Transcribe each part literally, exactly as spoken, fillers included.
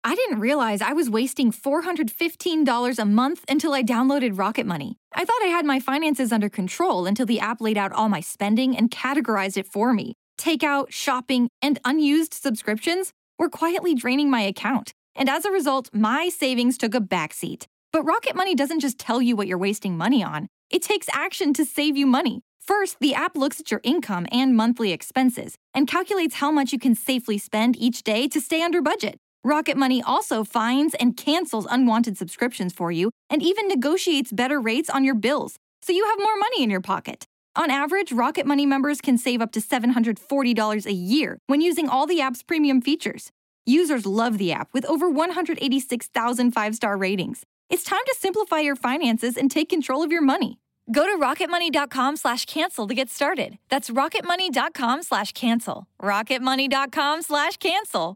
I didn't realize I was wasting four hundred fifteen dollars a month until I downloaded Rocket Money. I thought I had my finances under control until the app laid out all my spending and categorized it for me. Takeout, shopping, and unused subscriptions were quietly draining my account. And as a result, my savings took a backseat. But Rocket Money doesn't just tell you what you're wasting money on. It takes action to save you money. First, the app looks at your income and monthly expenses and calculates how much you can safely spend each day to stay under budget. Rocket Money also finds and cancels unwanted subscriptions for you and even negotiates better rates on your bills, so you have more money in your pocket. On average, Rocket Money members can save up to seven hundred forty dollars a year when using all the app's premium features. Users love the app with over one hundred eighty-six thousand five-star ratings. It's time to simplify your finances and take control of your money. Go to rocketmoney.com slash cancel to get started. That's rocketmoney.com slash cancel. rocketmoney.com slash cancel.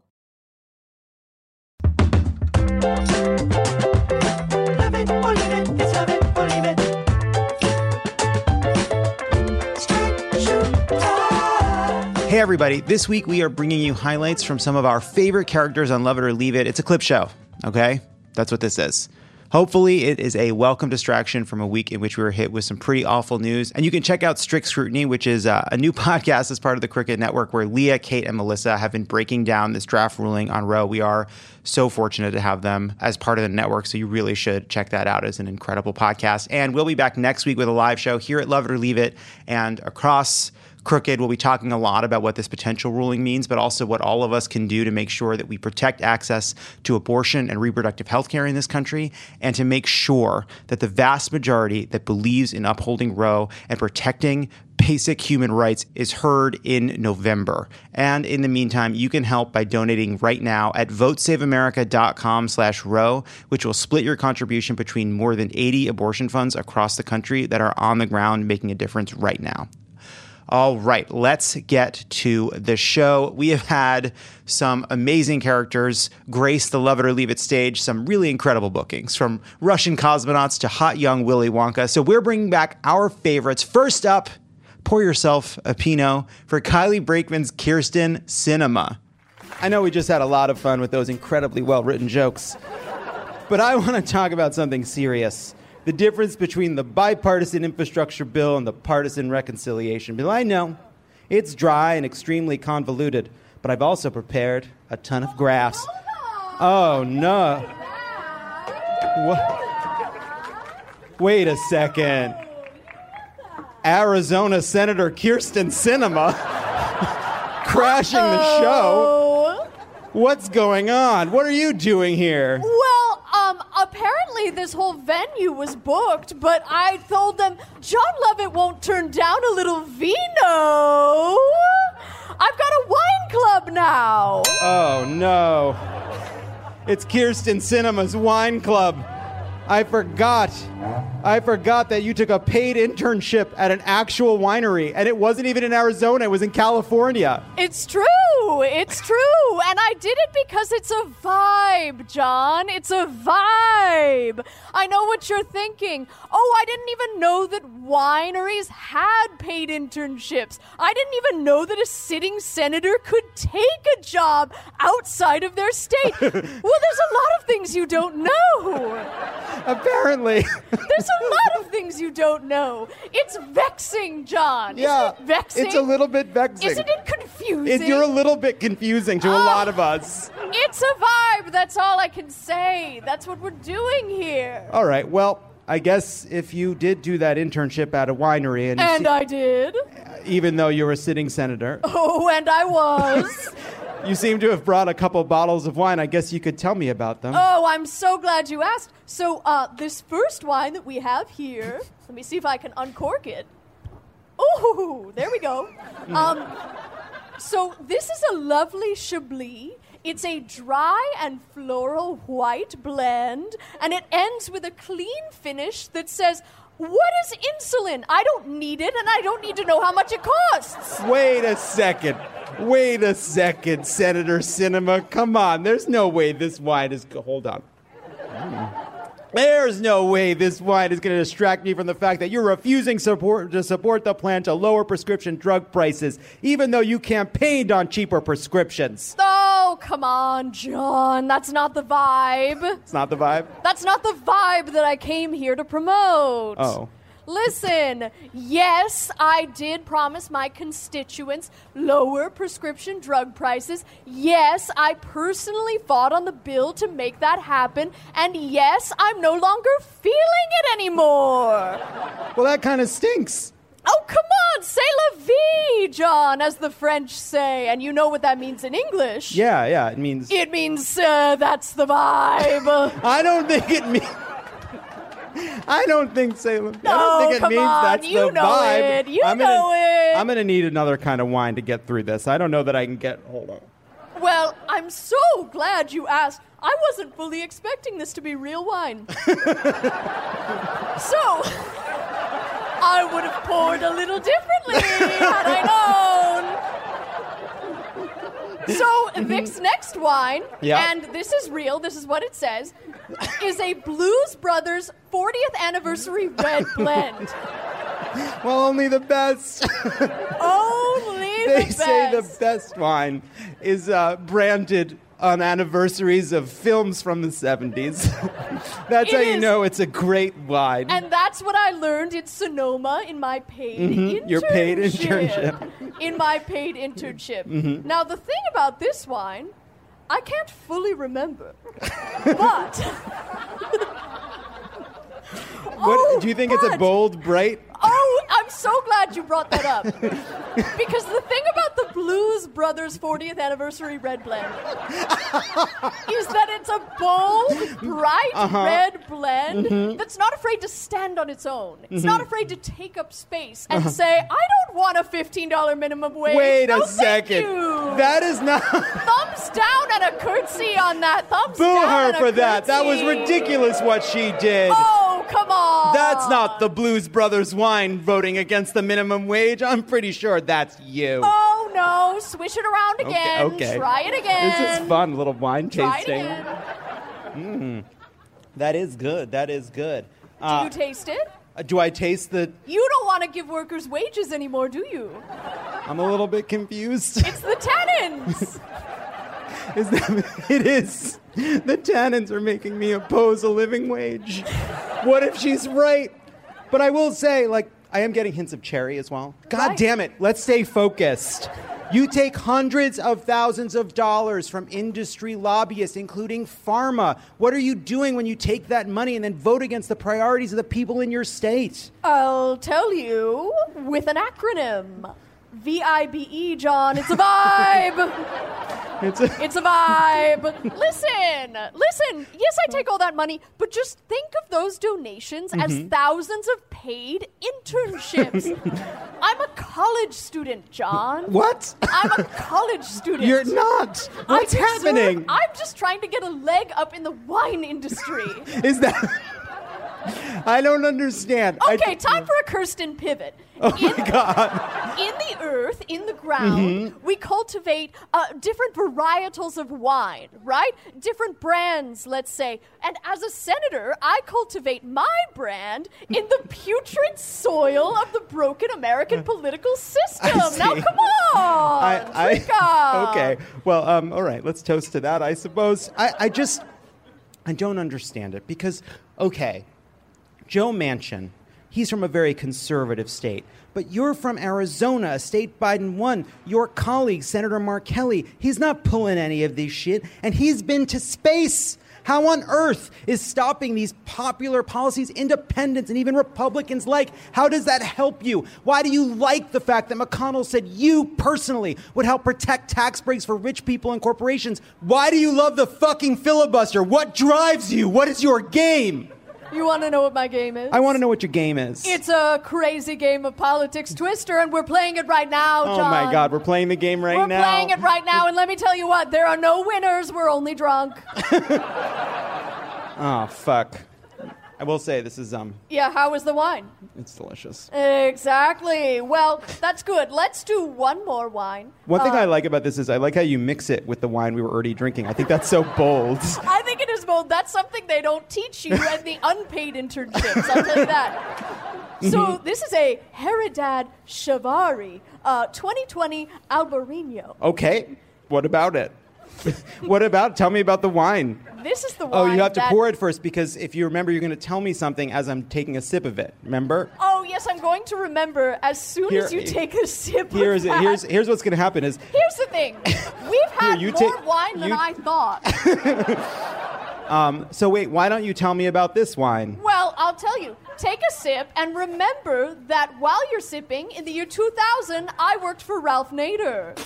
Love it or leave it, it's love it or leave it. Straight shooter. Hey everybody, this week we are bringing you highlights from some of our favorite characters on Love It or Leave It. It's a clip show, okay? That's what this is. Hopefully it is a welcome distraction from a week in which we were hit with some pretty awful news. And you can check out Strict Scrutiny, which is uh, a new podcast as part of the Crooked Network where Leah, Kate, and Melissa have been breaking down this draft ruling on Roe. We are so fortunate to have them as part of the network, so you really should check that out as an incredible podcast. And we'll be back next week with a live show here at Love It or Leave It and across Crooked. We'll be talking a lot about what this potential ruling means, but also what all of us can do to make sure that we protect access to abortion and reproductive health care in this country, and to make sure that the vast majority that believes in upholding Roe and protecting basic human rights is heard in November. And in the meantime, you can help by donating right now at votesaveamerica.com slash Roe, which will split your contribution between more than eighty abortion funds across the country that are on the ground making a difference right now. All right, let's get to the show. We have had some amazing characters grace the Love It or Leave It stage, some really incredible bookings, from Russian cosmonauts to hot young Willy Wonka. So we're bringing back our favorites. First up, pour yourself a Pinot for Kylie Brakeman's Kyrsten Sinema. I know we just had a lot of fun with those incredibly well-written jokes, but I want to talk about something serious. The difference between the bipartisan infrastructure bill and the partisan reconciliation bill. I know it's dry and extremely convoluted, but I've also prepared a ton of graphs. Oh, no. What? Wait a second. Arizona Senator Kyrsten Sinema crashing the show. What's going on? What are you doing here? Well, um, apparently this whole venue was booked, but I told them John Lovett won't turn down a little vino. I've got a wine club now. Oh, no. It's Kyrsten Sinema's wine club. I forgot. I forgot that you took a paid internship at an actual winery, and it wasn't even in Arizona, it was in California. It's true. It's true. And I did it because it's a vibe, John. It's a vibe. I know what you're thinking. Oh, I didn't even know that wineries had paid internships. I didn't even know that a sitting senator could take a job outside of their state. Well, there's a lot of things you don't know. Apparently. There's a lot of things you don't know. It's vexing, John. Yeah, Isn't it vexing? it's a little bit vexing. Isn't it confusing? It, you're a little bit confusing to a Oh, lot of us. It's a vibe. That's all I can say. That's what we're doing here. All right, well, I guess if you did do that internship at a winery, and, And se- I did. even though you're a sitting senator, Oh, and I was. you seem to have brought a couple bottles of wine. I guess you could tell me about them. Oh, I'm so glad you asked. So, uh, this first wine that we have here, let me see if I can uncork it. Ooh, there we go. Um, so this is a lovely Chablis. It's a dry and floral white blend, and it ends with a clean finish that says, "What is insulin? I don't need it, and I don't need to know how much it costs." Wait a second. Wait a second, Senator Sinema. Come on. There's no way this wine is... Hold on. Mm. There's no way this wine is going to distract me from the fact that you're refusing support to support the plan to lower prescription drug prices, even though you campaigned on cheaper prescriptions. Oh, Oh, come on, John. That's not the vibe. It's not the vibe? That's not the vibe that I came here to promote. Oh. Listen, yes, I did promise my constituents lower prescription drug prices. Yes, I personally fought on the bill to make that happen. And yes, I'm no longer feeling it anymore. Well, that kind of stinks. Oh, come on, c'est la vie, John, as the French say. And you know what that means in English. Yeah, yeah, it means... It means uh, that's the vibe. I don't think it means... I don't think Salem. No, I don't think it come means on, that's you the know vibe. it. You I'm know gonna, it. I'm gonna need another kind of wine to get through this. I don't know that I can get. Hold on. Well, I'm so glad you asked. I wasn't fully expecting this to be real wine. So, I would have poured a little differently had I known. So, Vic's next wine, Yeah. and this is real, this is what it says, is a Blues Brothers fortieth anniversary red blend. Well, only the best. Only They the best. say the best wine is uh, branded on anniversaries of films from the seventies. That's It how you is. know it's a great wine. And that's what I learned in Sonoma in my paid internship. Mm-hmm. Your paid internship. In my paid internship. Mm-hmm. Now, the thing about this wine, I can't fully remember. But... what, Oh, do you think it's a but- bold, bright? Oh, I'm so glad you brought that up. Because the thing about the Blues Brothers fortieth anniversary red blend is that it's a bold, bright Uh-huh. red blend Mm-hmm. that's not afraid to stand on its own. It's not afraid to take up space and Uh-huh. say, I don't want a fifteen dollars minimum wage. Wait No, a thank second. you. That is not. Thumbs down and a curtsy on that. Thumbs Boo down her and a for that. That was curtsy. ridiculous what she did. Oh, come on. That's not the Blues Brothers wine voting against the minimum wage. I'm pretty sure that's you. Oh, no. Swish it around again. Okay, okay. Try it again. This is fun, little wine Try it tasting. again. That is good. That is good. Do Uh, you taste it? uh, do I taste the... You don't want to give workers wages anymore, do you? I'm a little bit confused. It's the tannins. Is that, it is. The tannins are making me oppose a living wage. What if she's right? But I will say, like, I am getting hints of cherry as well. God Right. damn it. Let's stay focused. You take hundreds of thousands of dollars from industry lobbyists, including pharma. What are you doing when you take that money and then vote against the priorities of the people in your state? I'll tell you with an acronym. V I B E, John. It's a vibe. It's a, It's a vibe. Listen, listen. Yes, I take all that money, but just think of those donations as thousands of paid internships. I'm a college student, John. what? I'm a college student. You're not. What's I deserve- happening? I'm just trying to get a leg up in the wine industry. Is that... I don't understand. I- Okay, time for a Kirsten pivot. Oh in, my God. in the earth, in the ground, we cultivate uh, different varietals of wine, right? Different brands, let's say. And as a senator, I cultivate my brand in the putrid soil of the broken American political system. I Now, see. come on. drink up. okay. Well, um, all right. Let's toast to that, I suppose. I, I just, I don't understand it because, okay, Joe Manchin, he's from a very conservative state. But you're from Arizona, a state Biden won. Your colleague, Senator Mark Kelly, he's not pulling any of this shit, and he's been to space. How on earth is stopping these popular policies independents and even Republicans like? How does that help you? Why do you like the fact that McConnell said you personally would help protect tax breaks for rich people and corporations? Why do you love the fucking filibuster? What drives you? What is your game? You want to know what my game is? I want to know what your game is. It's a crazy game of politics twister, and we're playing it right now, Oh John. my God, we're playing the game right We're now. playing it right now, and let me tell you what, there are no winners, we're only drunk. Oh, fuck. I will say this is, um, Yeah, how was the wine? it's delicious. Exactly. Well, that's good. Let's do one more wine. One thing Uh, I like about this is I like how you mix it with the wine we were already drinking. I think that's so bold. I think it is bold. That's something they don't teach you at the unpaid internships, I'll tell you that. So this is a Heredad Chavari, uh, twenty twenty Albarino. Okay, what about it? What about? Tell me about the wine. This is the wine. Oh, you have to that- pour it first because if you remember, you're going to tell me something as I'm taking a sip of it. Remember? Oh, yes, I'm going to remember as soon Here- as you take a sip Here's of that. here's here's what's going to happen is Here's the thing. We've had you more take- wine than you- I thought. so wait, why don't you tell me about this wine? Well, I'll tell you. Take a sip and remember that while you're sipping, in the year two thousand, I worked for Ralph Nader.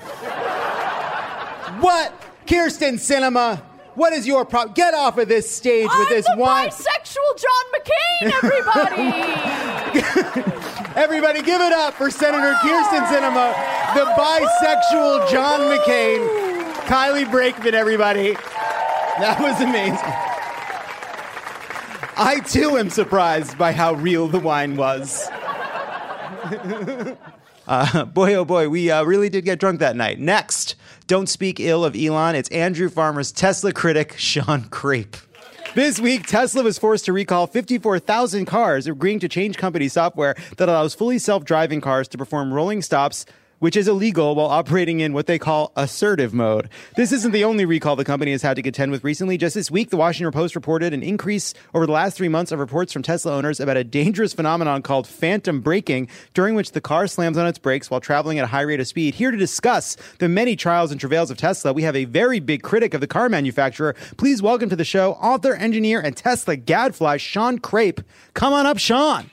What? Kirsten Cinema, what is your problem? Get off of this stage with I'm this the wine. bisexual John McCain, everybody! Everybody give it up for Senator Kirsten Cinema, the bisexual John McCain. Kylie Brakeman, everybody. That was amazing. I, too, am surprised by how real the wine was. uh, boy, oh boy, we uh, really did get drunk that night. Next, don't speak ill of Elon. It's Andrew Farmer's Tesla critic, Sean Crape. This week, Tesla was forced to recall fifty-four thousand cars, agreeing to change company software that allows fully self-driving cars to perform rolling stops, which is illegal while operating in what they call assertive mode. This isn't the only recall the company has had to contend with recently. Just this week, the Washington Post reported an increase over the last three months of reports from Tesla owners about a dangerous phenomenon called phantom braking, during which the car slams on its brakes while traveling at a high rate of speed. Here to discuss the many trials and travails of Tesla, we have a very big critic of the car manufacturer. Please welcome to the show, author, engineer, and Tesla gadfly, Sean Crape. Come on up, Sean.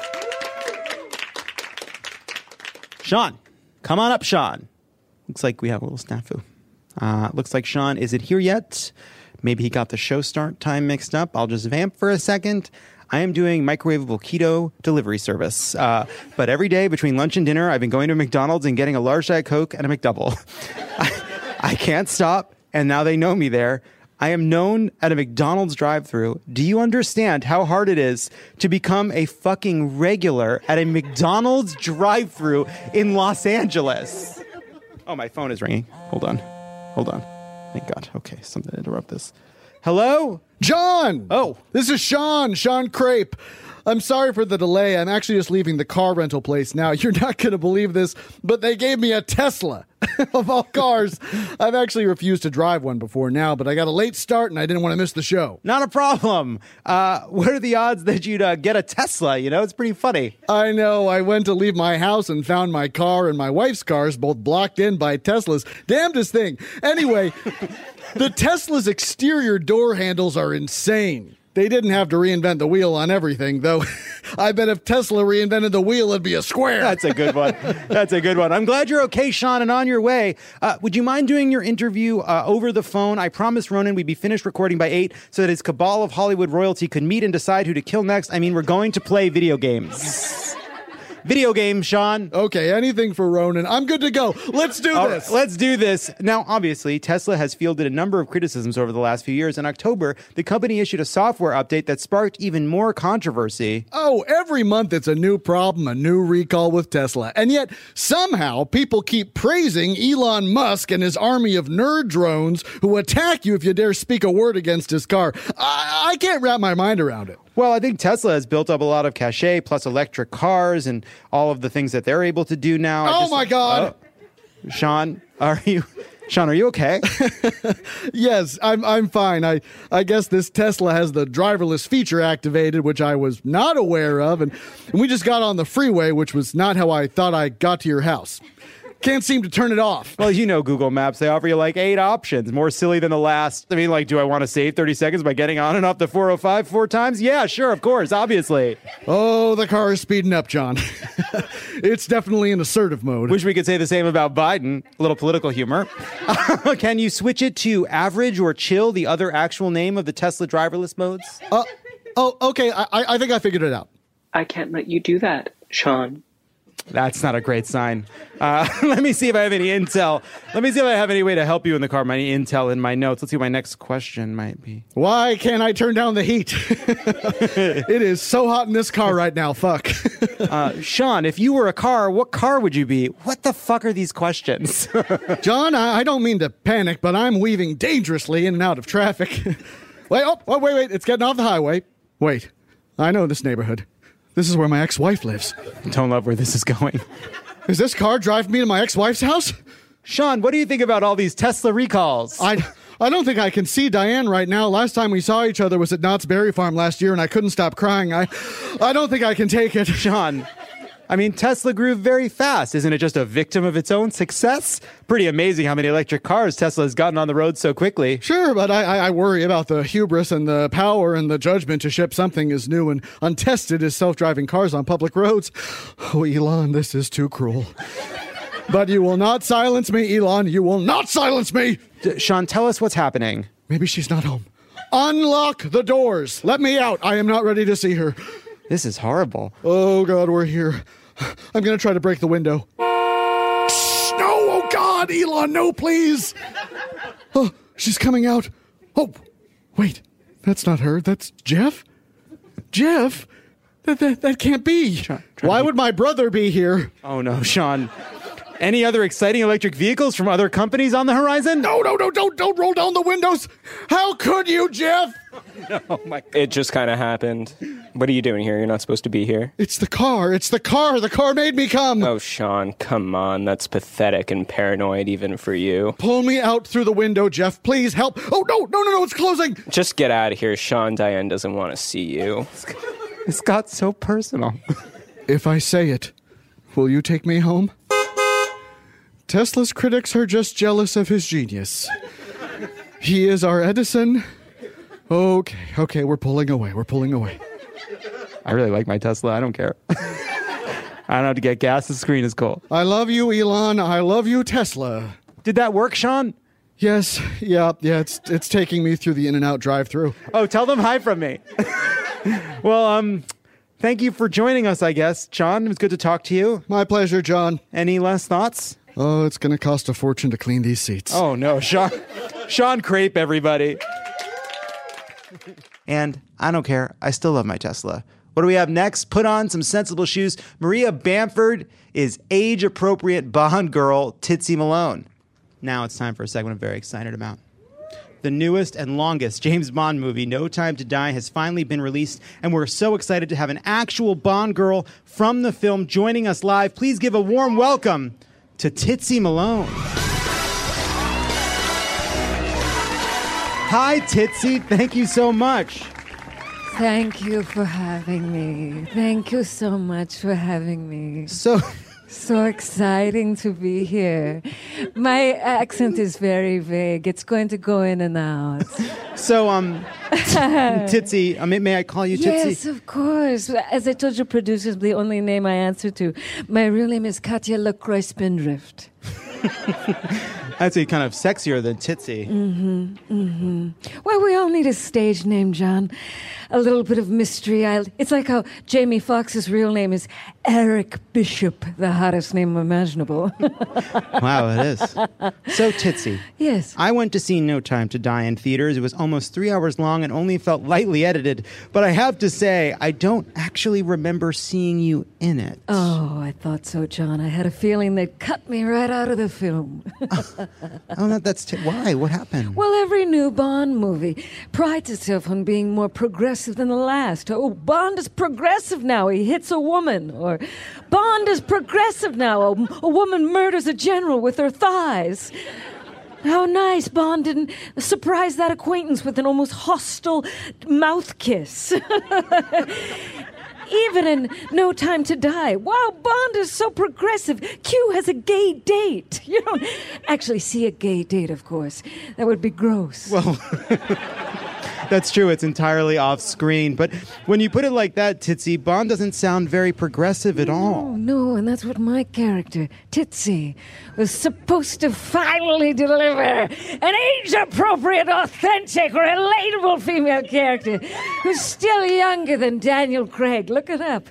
Sean. Come on up, Sean. Looks like we have a little snafu. Uh, looks like Sean isn't here yet. Maybe he got the show start time mixed up. I'll just vamp for a second. I am doing microwavable keto delivery service. Uh, but every day between lunch and dinner, I've been going to McDonald's and getting a large Diet Coke and a McDouble. I, I can't stop, and now they know me there. I am known at a McDonald's drive-thru. Do you understand how hard it is to become a fucking regular at a McDonald's drive-thru in Los Angeles? Oh, my phone is ringing. Hold on. Hold on. Thank God. Okay, something to interrupt this. Hello? John! Oh. This is Sean, Sean Crape. I'm sorry for the delay. I'm actually just leaving the car rental place now. You're not going to believe this, but they gave me a Tesla. Of all cars, I've actually refused to drive one before now, but I got a late start and I didn't want to miss the show. Not a problem. Uh, what are the odds that you'd uh, get a Tesla? You know, it's pretty funny. I know. I went to leave my house and found my car and my wife's cars both blocked in by Teslas. Damnedest thing. Anyway, the Tesla's exterior door handles are insane. They didn't have to reinvent the wheel on everything, though. I bet if Tesla reinvented the wheel, it'd be a square. That's a good one. That's a good one. I'm glad you're okay, Sean, and on your way. Uh, would you mind doing your interview uh, over the phone? I promised Ronan we'd be finished recording by eight so that his cabal of Hollywood royalty could meet and decide who to kill next. I mean, we're going to play video games. Video games, Sean. Okay, anything for Ronan. I'm good to go. Let's do All this. right, let's do this. Now, obviously, Tesla has fielded a number of criticisms over the last few years. In October, the company issued a software update that sparked even more controversy. Oh, every month it's a new problem, a new recall with Tesla. And yet, somehow, people keep praising Elon Musk and his army of nerd drones who attack you if you dare speak a word against his car. I, I can't wrap my mind around it. Well, I think Tesla has built up a lot of cachet, plus electric cars and all of the things that they're able to do now. I Oh, just- my God. Oh. Sean, are you... Sean, are you okay? Yes, I'm I'm fine. I, I guess this Tesla has the driverless feature activated, which I was not aware of, and, and we just got on the freeway, which was not how I thought I got to your house. Can't seem to turn it off. Well, you know Google Maps, they offer you like eight options, more silly than the last. I mean, like, do I want to save thirty seconds by getting on and off the four oh five four times? Yeah, sure, of course, obviously. Oh, the car is speeding up, John. It's definitely in assertive mode. Wish we could say the same about Biden. A little political humor. Can you switch it to average or chill, the other actual name of the Tesla driverless modes? Uh, oh, okay, I, I think I figured it out. I can't let you do that, Sean. That's not a great sign. Uh, let me see if I have any intel. Let me see if I have any way to help you in the car. My intel in my notes. Let's see what my next question might be. Why can't I turn down the heat? It is so hot in this car right now. Fuck. Uh, Sean, if you were a car, what car would you be? What the fuck are these questions? John, I, I don't mean to panic, but I'm weaving dangerously in and out of traffic. Wait, oh, oh, wait, wait. It's getting off the highway. Wait, I know this neighborhood. This is where my ex-wife lives. Don't love where this is going. Is this car driving me to my ex-wife's house? Sean, what do you think about all these Tesla recalls? I, I don't think I can see Diane right now. Last time we saw each other was at Knott's Berry Farm last year, and I couldn't stop crying. I, I don't think I can take it. Sean, I mean, Tesla grew very fast. Isn't it just a victim of its own success? Pretty amazing how many electric cars Tesla has gotten on the road so quickly. Sure, but I, I, I worry about the hubris and the power and the judgment to ship something as new and untested as self-driving cars on public roads. Oh, Elon, this is too cruel. But you will not silence me, Elon. You will not silence me. D- Sean, tell us what's happening. Maybe she's not home. Unlock the doors. Let me out. I am not ready to see her. This is horrible. Oh, God, we're here. I'm going to try to break the window. No, oh, God, Elon, no, please. Oh, she's coming out. Oh, wait, that's not her. That's Jeff? Jeff? That, that, that can't be. Try, try Why to be- would my brother be here? Oh, no, Sean. Any other exciting electric vehicles from other companies on the horizon? No, no, no, don't, don't roll down the windows. How could you, Jeff? Oh, my. It just kind of happened. What are you doing here? You're not supposed to be here. It's the car. It's the car. The car made me come. Oh, Sean, come on. That's pathetic and paranoid even for you. Pull me out through the window, Jeff. Please help. Oh, no, no, no, no, it's closing. Just get out of here, Sean. Diane doesn't want to see you. This got so personal. If I say it, will you take me home? Tesla's critics are just jealous of his genius. He is our Edison. Okay, okay, we're pulling away. We're pulling away. I really like my Tesla. I don't care. I don't have to get gas. The screen is cool. I love you, Elon. I love you, Tesla. Did that work, Sean? Yes, yeah, yeah, it's it's taking me through the In-N-Out drive-thru. Oh, tell them hi from me. Well, um, thank you for joining us, I guess. Sean, it was good to talk to you. My pleasure, John. Any last thoughts? Oh, it's going to cost a fortune to clean these seats. Oh, no. Sean, Sean Crape, everybody. And I don't care. I still love my Tesla. What do we have next? Put on some sensible shoes. Maria Bamford is age-appropriate Bond girl Titsy Malone. Now it's time for a segment I'm very excited about. The newest and longest James Bond movie, No Time to Die, has finally been released, and we're so excited to have an actual Bond girl from the film joining us live. Please give a warm welcome to Titsy Malone. Hi, Titsy. Thank you so much. Thank you for having me. Thank you so much for having me. So, So exciting to be here. My accent is very vague. It's going to go in and out. so, um, Titsy, uh, may, may I call you Titsy? Yes, of course. As I told your producers, the only name I answer to. My real name is Katya LaCroix Spindrift. That's a kind of sexier than Titsy. Mm-hmm, mm-hmm. Well, we all need a stage name, John. A little bit of mystery. I, it's like how Jamie Foxx's real name is Eric Bishop, the hottest name imaginable. Wow, it is. So, Titsy. Yes. I went to see No Time to Die in theaters. It was almost three hours long and only felt lightly edited. But I have to say, I don't actually remember seeing you in it. Oh, I thought so, John. I had a feeling they'd cut me right out of the film. Oh, no, that's... T- why? What happened? Well, every new Bond movie prides itself on being more progressive than the last. Oh, Bond is progressive now. He hits a woman. Or Bond is progressive now. A, a woman murders a general with her thighs. How nice Bond didn't surprise that acquaintance with an almost hostile mouth kiss. Even in No Time to Die. Wow, Bond is so progressive. Q has a gay date. You don't actually see a gay date, of course. That would be gross. Well, that's true. It's entirely off screen. But when you put it like that, Titsy, Bond doesn't sound very progressive at all. Oh, no, and that's what my character, Titsy, was supposed to finally deliver. An age-appropriate, authentic, relatable female character who's still younger than Daniel Craig. Look it up.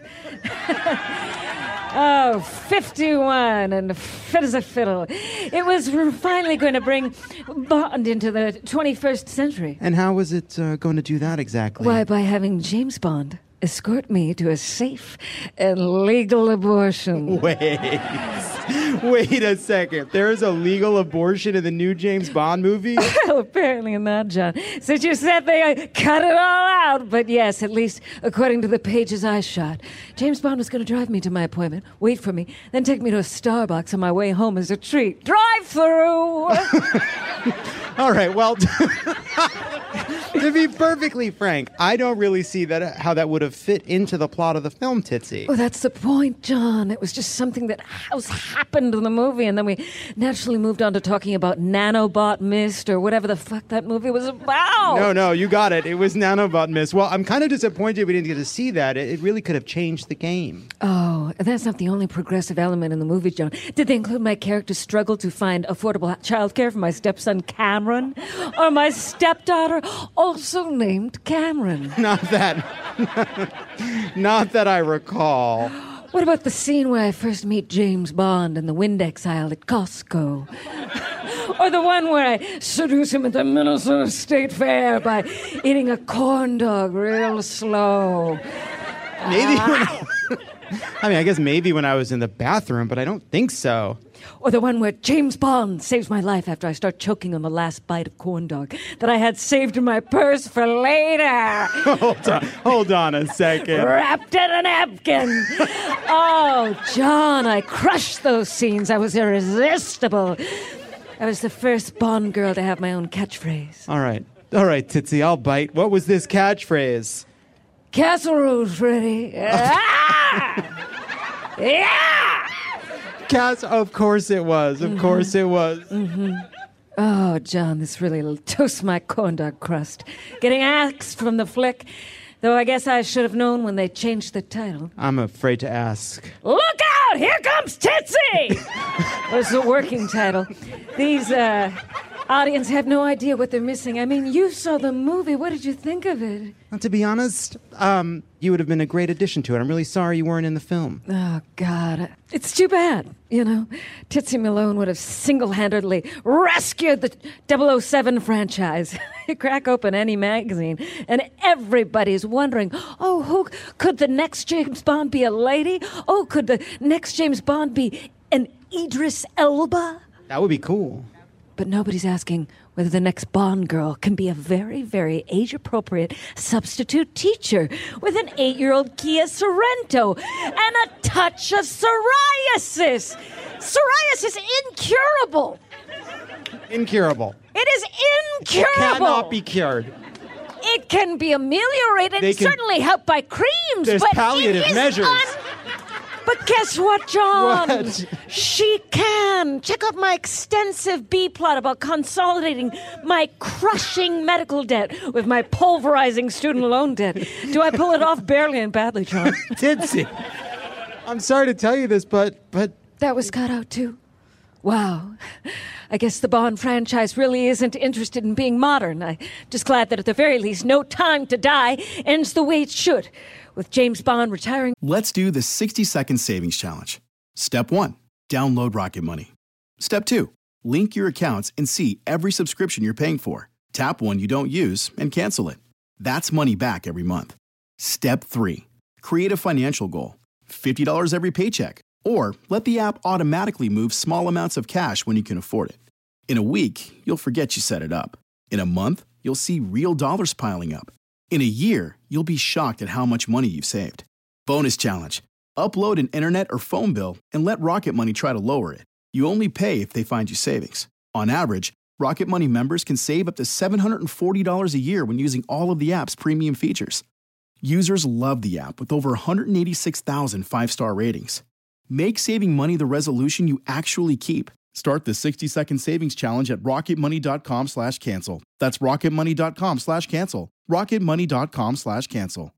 Oh, fifty-one and fit as a fiddle. It was finally going to bring Bond into the twenty-first century. And how was it uh, going to do that exactly? Why, by having James Bond escort me to a safe and legal abortion. Wait. Wait a second. There's a legal abortion in the new James Bond movie? Well, apparently not, John. Since you said they uh, cut it all out. But yes, at least according to the pages I shot. James Bond was going to drive me to my appointment, wait for me, then take me to a Starbucks on my way home as a treat. Drive-through! All right, well, to be perfectly frank, I don't really see that how that would have fit into the plot of the film, Tootsie. Well, that's the point, John. It was just something that has happened in the movie, and then we naturally moved on to talking about nanobot mist or whatever the fuck that movie was about. No, no, you got it. It was nanobot mist. Well, I'm kind of disappointed we didn't get to see that. It, it really could have changed the game. Oh, that's not the only progressive element in the movie, John. Did they include my character's struggle to find affordable childcare for my stepson Cameron? Or my stepdaughter, also named Cameron? Not that. Not that I recall. What about the scene where I first meet James Bond in the Windex aisle at Costco? Or the one where I seduce him at the Minnesota State Fair by eating a corn dog real slow? Maybe when I, I mean, I guess maybe when I was in the bathroom, but I don't think so. Or the one where James Bond saves my life after I start choking on the last bite of corn dog that I had saved in my purse for later. Hold on, hold on a second. Wrapped in a napkin. Oh, John, I crushed those scenes. I was irresistible. I was the first Bond girl to have my own catchphrase. All right, all right, Tootsie, I'll bite. What was this catchphrase? Castle Road's ready. Ah! Yeah! Cass, of course it was. Of mm-hmm. course it was. Mm-hmm. Oh, John, this really will toast my corn dog crust. Getting axed from the flick, though I guess I should have known when they changed the title. I'm afraid to ask. Look out! Here comes Tootsie! Well, it's a working title. These, uh, audience have no idea what they're missing. I mean, you saw the movie. What did you think of it? Well, to be honest, um, you would have been a great addition to it. I'm really sorry you weren't in the film. Oh, God. It's too bad, you know. Tootsie Malone would have single-handedly rescued the double oh seven franchise. You crack open any magazine, and everybody's wondering, oh, who could the next James Bond be a lady? Oh, could the next James Bond be an Idris Elba? That would be cool. But nobody's asking whether the next Bond girl can be a very, very age-appropriate substitute teacher with an eight-year-old Kia Sorento and a touch of psoriasis. Psoriasis is incurable. Incurable. It is incurable. It cannot be cured. It can be ameliorated, They can- certainly helped by creams, There's but palliative it is measures. un- But guess what, John? What? She can. Check out my extensive B-plot about consolidating my crushing medical debt with my pulverizing student loan debt. Do I pull it off? Barely and badly, John. Tootsie, I'm sorry to tell you this, but but That was cut out, too. Wow. I guess the Bond franchise really isn't interested in being modern. I'm just glad that at the very least, No Time to Die ends the way it should, with James Bond retiring. Let's do the sixty-second savings challenge. Step one, download Rocket Money. Step two, link your accounts and see every subscription you're paying for. Tap one you don't use and cancel it. That's money back every month. Step three, create a financial goal. fifty dollars every paycheck. Or let the app automatically move small amounts of cash when you can afford it. In a week, you'll forget you set it up. In a month, you'll see real dollars piling up. In a year, you'll be shocked at how much money you've saved. Bonus challenge. Upload an internet or phone bill and let Rocket Money try to lower it. You only pay if they find you savings. On average, Rocket Money members can save up to seven hundred forty dollars a year when using all of the app's premium features. Users love the app with over one hundred eighty-six thousand five-star ratings. Make saving money the resolution you actually keep. Start the sixty-second savings challenge at rocketmoney.com slash cancel. That's rocketmoney.com slash cancel. rocketmoney.com slash cancel.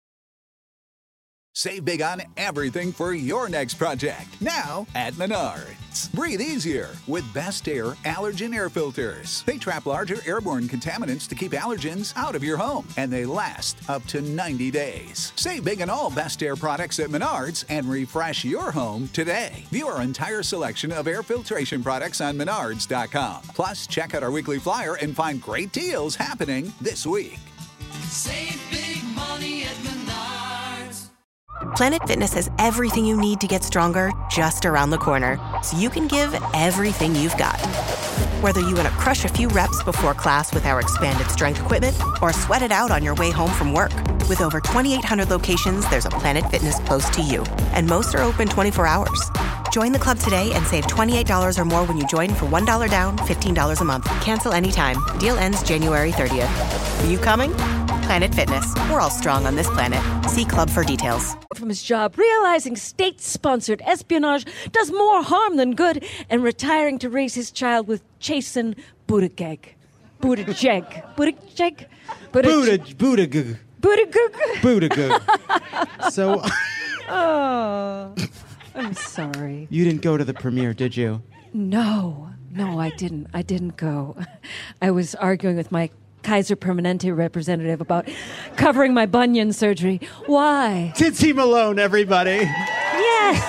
Save big on everything for your next project. Now at Menards. Breathe easier with Best Air Allergen Air Filters. They trap larger airborne contaminants to keep allergens out of your home, and they last up to ninety days. Save big on all Best Air products at Menards and refresh your home today. View our entire selection of air filtration products on menards dot com. Plus, check out our weekly flyer and find great deals happening this week. Save big money at Menards. Planet Fitness has everything you need to get stronger just around the corner, so you can give everything you've got. Whether you want to crush a few reps before class with our expanded strength equipment or sweat it out on your way home from work. With over twenty-eight hundred locations, there's a Planet Fitness close to you, and most are open twenty-four hours. Join the club today and save twenty-eight dollars or more when you join for one dollar down, fifteen dollars a month. Cancel anytime. Deal ends January thirtieth. Are you coming? Planet Fitness. We're all strong on this planet. See club for details. From his job, realizing state-sponsored espionage does more harm than good, and retiring to raise his child with Chasen Buttigieg. Buttigieg. Buttigieg? Buttigieg. Buttigieg. Buttigieg. Buttigieg. So... Oh, I'm sorry. You didn't go to the premiere, did you? No. No, I didn't. I didn't go. I was arguing with my Kaiser Permanente representative about covering my bunion surgery. Why? Tootsie Malone, everybody. Yes.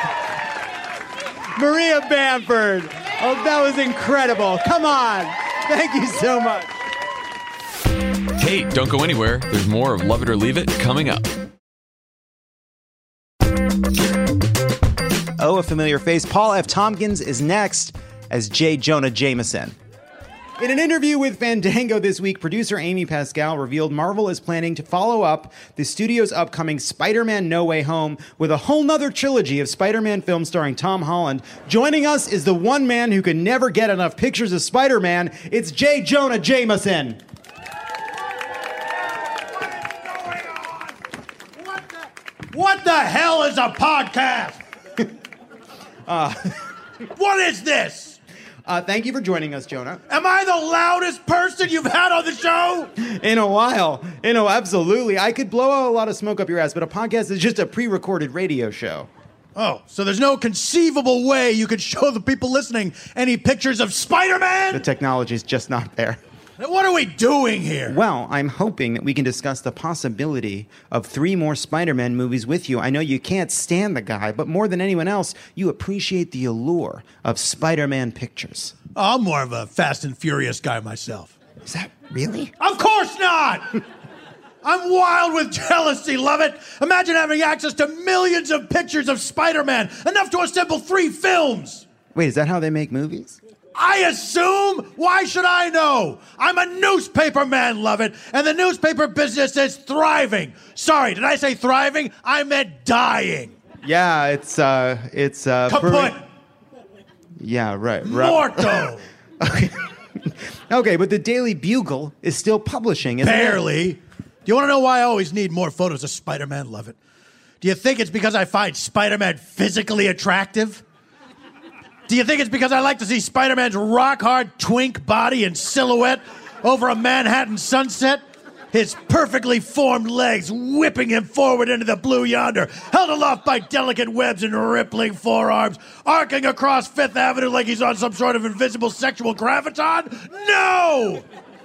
Maria Bamford. Oh, that was incredible. Come on. Thank you so much. Hey, don't go anywhere. There's more of Love It or Leave It coming up. Oh, a familiar face. Paul F. Tompkins is next as J. Jonah Jameson. In an interview with Fandango this week, producer Amy Pascal revealed Marvel is planning to follow up the studio's upcoming Spider-Man No Way Home with a whole nother trilogy of Spider-Man films starring Tom Holland. Joining us is the one man who can never get enough pictures of Spider-Man. It's J. Jonah Jameson. What the hell is a podcast? uh, what is this? Uh, thank you for joining us, Jonah. Am I the loudest person you've had on the show? In a while. You know, absolutely. I could blow a lot of smoke up your ass, but a podcast is just a pre-recorded radio show. Oh, so there's no conceivable way you could show the people listening any pictures of Spider-Man? The technology's just not there. What are we doing here? Well, I'm hoping that we can discuss the possibility of three more Spider-Man movies with you. I know you can't stand the guy, but more than anyone else, you appreciate the allure of Spider-Man pictures. Oh, I'm more of a Fast and Furious guy myself. Is that really? Of course not! I'm wild with jealousy, love it. Imagine having access to millions of pictures of Spider-Man, enough to assemble three films. Wait, is that how they make movies? I assume? Why should I know? I'm a newspaper man, love it, and the newspaper business is thriving. Sorry, did I say thriving? I meant dying. Yeah, it's, uh, it's, uh... Kaput! Per- yeah, right, right. Morto! Okay. Okay, but the Daily Bugle is still publishing, isn't Barely. it? Do you want to know why I always need more photos of Spider-Man, love it? Do you think it's because I find Spider-Man physically attractive? Do you think it's because I like to see Spider-Man's rock-hard twink body and silhouette over a Manhattan sunset? His perfectly formed legs whipping him forward into the blue yonder, held aloft by delicate webs and rippling forearms, arcing across Fifth Avenue like he's on some sort of invisible sexual graviton? No!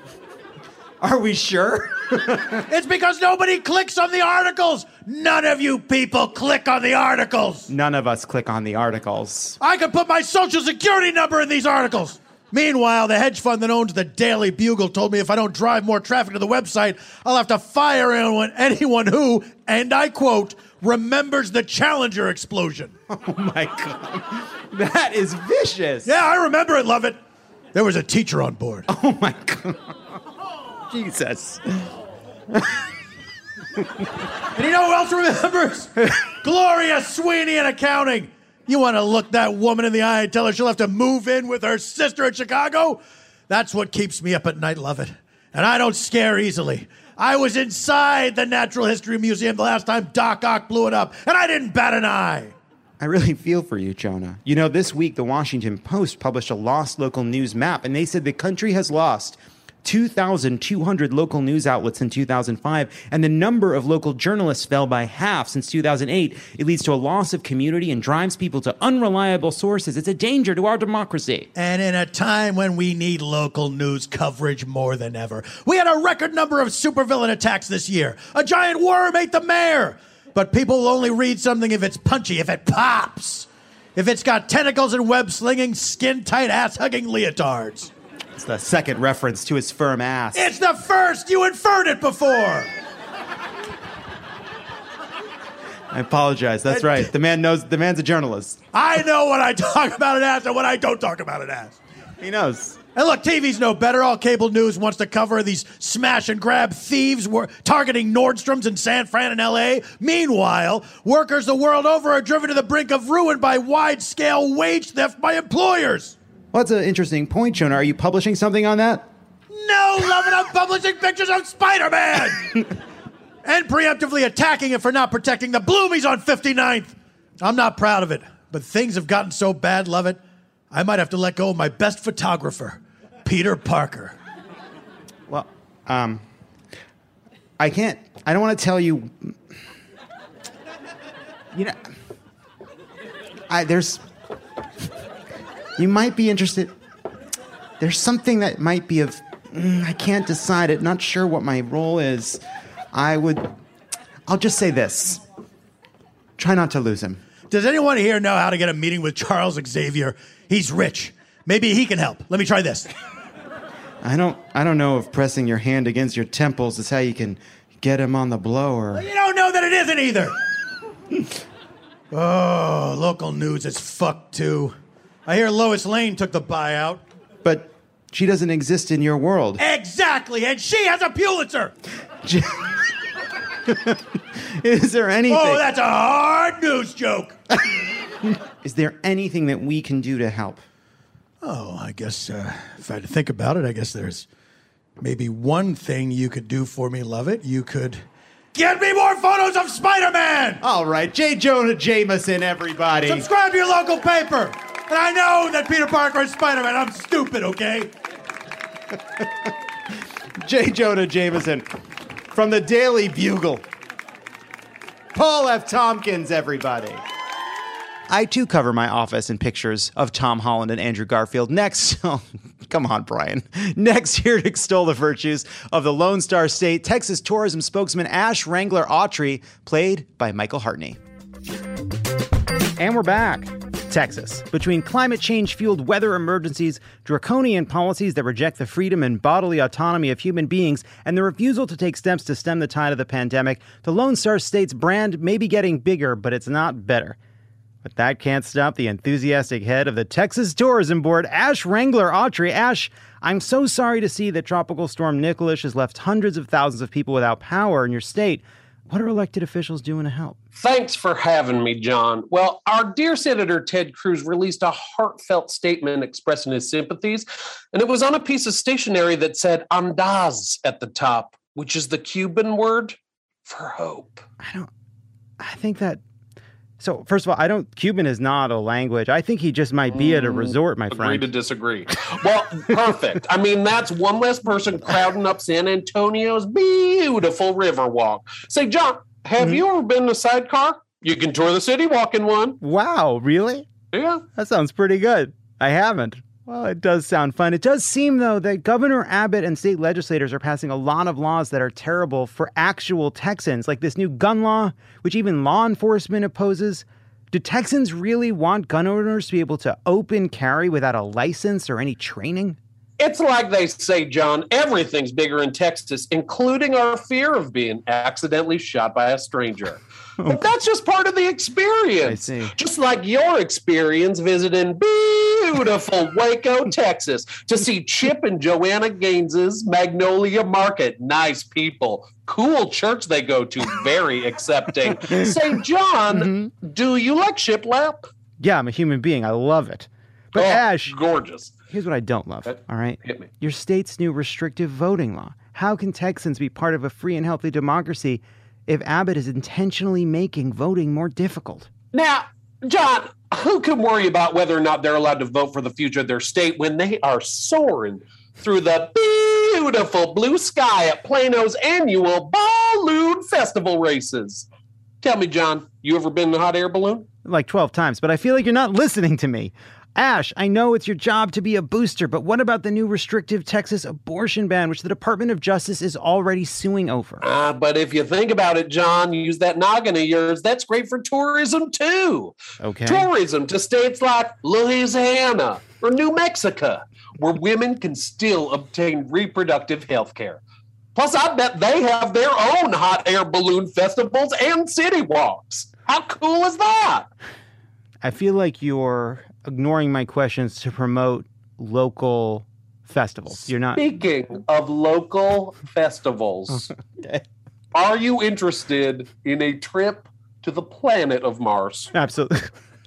Are we sure? It's because nobody clicks on the articles. None of you people click on the articles. None of us click on the articles. I could put my social security number in these articles. Meanwhile, the hedge fund that owns the Daily Bugle told me if I don't drive more traffic to the website, I'll have to fire anyone, anyone who, and I quote, remembers the Challenger explosion. Oh my God. That is vicious. Yeah, I remember it, love it. There was a teacher on board. Oh my God. Jesus. And you know who else remembers? Gloria Sweeney in accounting. You want to look that woman in the eye and tell her she'll have to move in with her sister in Chicago? That's what keeps me up at night, love it. And I don't scare easily. I was inside the Natural History Museum the last time Doc Ock blew it up, and I didn't bat an eye. I really feel for you, Jonah. You know, this week, the Washington Post published a lost local news map, and they said the country has lost two thousand two hundred local news outlets in two thousand five, and the number of local journalists fell by half since two thousand eight. It leads to a loss of community and drives people to unreliable sources. It's a danger to our democracy. And in a time when we need local news coverage more than ever, we had a record number of supervillain attacks this year. A giant worm ate the mayor. But people will only read something if it's punchy, if it pops, if it's got tentacles and web-slinging, skin-tight, ass-hugging leotards. It's the second reference to his firm ass. It's the first! You inferred it before! I apologize. That's right. The man knows. The man's a journalist. I know what I talk about an ass and what I don't talk about an ass. He knows. And look, T V's no better. All cable news wants to cover these smash and grab thieves were targeting Nordstrom's in San Fran and L A. Meanwhile, workers the world over are driven to the brink of ruin by wide-scale wage theft by employers. Well, that's an interesting point, Jonah. Are you publishing something on that? No, love it. I'm publishing pictures of Spider-Man. And preemptively attacking it for not protecting the Bloomies on fifty-ninth. I'm not proud of it, but things have gotten so bad, love it, I might have to let go of my best photographer, Peter Parker. Well, um, I can't, I don't want to tell you, you know, I, there's, you might be interested, there's something that might be of, mm, I can't decide it, not sure what my role is. I would, I'll just say this. Try not to lose him. Does anyone here know how to get a meeting with Charles Xavier? He's rich. Maybe he can help. Let me try this. I don't, I don't know if pressing your hand against your temples is how you can get him on the blower. You don't know that it isn't either. Oh, local news is fucked too. I hear Lois Lane took the buyout. But she doesn't exist in your world. Exactly, and she has a Pulitzer. Is there anything? Oh, that's a hard news joke. Is there anything that we can do to help? Oh, I guess uh, if I had to think about it, I guess there's maybe one thing you could do for me, love it. You could get me more photos of Spider-Man. All right, J. Jonah Jameson, everybody. Subscribe to your local paper. And I know that Peter Parker is Spider-Man. I'm stupid, okay? J. Jonah Jameson from the Daily Bugle. Paul F. Tompkins, everybody. I, too, cover my office in pictures of Tom Holland and Andrew Garfield. Next, oh, come on, Brian. Next, here to extol the virtues of the Lone Star State, Texas tourism spokesman Ash Wrangler Autry, played by Michael Hartney. And we're back. Texas. Between climate change-fueled weather emergencies, draconian policies that reject the freedom and bodily autonomy of human beings, and the refusal to take steps to stem the tide of the pandemic, the Lone Star State's brand may be getting bigger, but it's not better. But that can't stop the enthusiastic head of the Texas Tourism Board, Ash Wrangler Autry. Ash, I'm so sorry to see that Tropical Storm Nicholas has left hundreds of thousands of people without power in your state. What are elected officials doing to help? Thanks for having me, John. Well, our dear Senator Ted Cruz released a heartfelt statement expressing his sympathies, and it was on a piece of stationery that said andaz at the top, which is the Cuban word for hope. I don't, I think that, so first of all, I don't, Cuban is not a language. I think he just might be at a resort, my friend. Agree to disagree. Well, perfect. I mean, that's one less person crowding up San Antonio's beautiful river walk. Say, John, have mm-hmm. you ever been in a sidecar? You can tour the city, walk in one. Wow, really? Yeah. That sounds pretty good. I haven't. Well, it does sound fun. It does seem, though, that Governor Abbott and state legislators are passing a lot of laws that are terrible for actual Texans, like this new gun law, which even law enforcement opposes. Do Texans really want gun owners to be able to open carry without a license or any training? It's like they say, John, everything's bigger in Texas, including our fear of being accidentally shot by a stranger. But that's just part of the experience. I see. Just like your experience visiting beautiful Waco, Texas, to see Chip and Joanna Gaines's Magnolia Market. Nice people. Cool church they go to. Very accepting. Say, John, mm-hmm. do you like shiplap? Yeah, I'm a human being. I love it. But oh, Ash, gorgeous. Here's what I don't love, all right? Hit me. Your state's new restrictive voting law. How can Texans be part of a free and healthy democracy if Abbott is intentionally making voting more difficult? Now, John, who can worry about whether or not they're allowed to vote for the future of their state when they are soaring through the beautiful blue sky at Plano's annual balloon festival races? Tell me, John, you ever been in a hot air balloon? Like twelve times, but I feel like you're not listening to me. Ash, I know it's your job to be a booster, but what about the new restrictive Texas abortion ban, which the Department of Justice is already suing over? Ah, uh, but if you think about it, John, use that noggin of yours, that's great for tourism, too. Okay. Tourism to states like Louisiana or New Mexico, where women can still obtain reproductive health care. Plus, I bet they have their own hot air balloon festivals and city walks. How cool is that? I feel like you're ignoring my questions to promote local festivals. You're not. Speaking of local festivals, Okay. are you interested in a trip to the planet of Mars? Absolutely.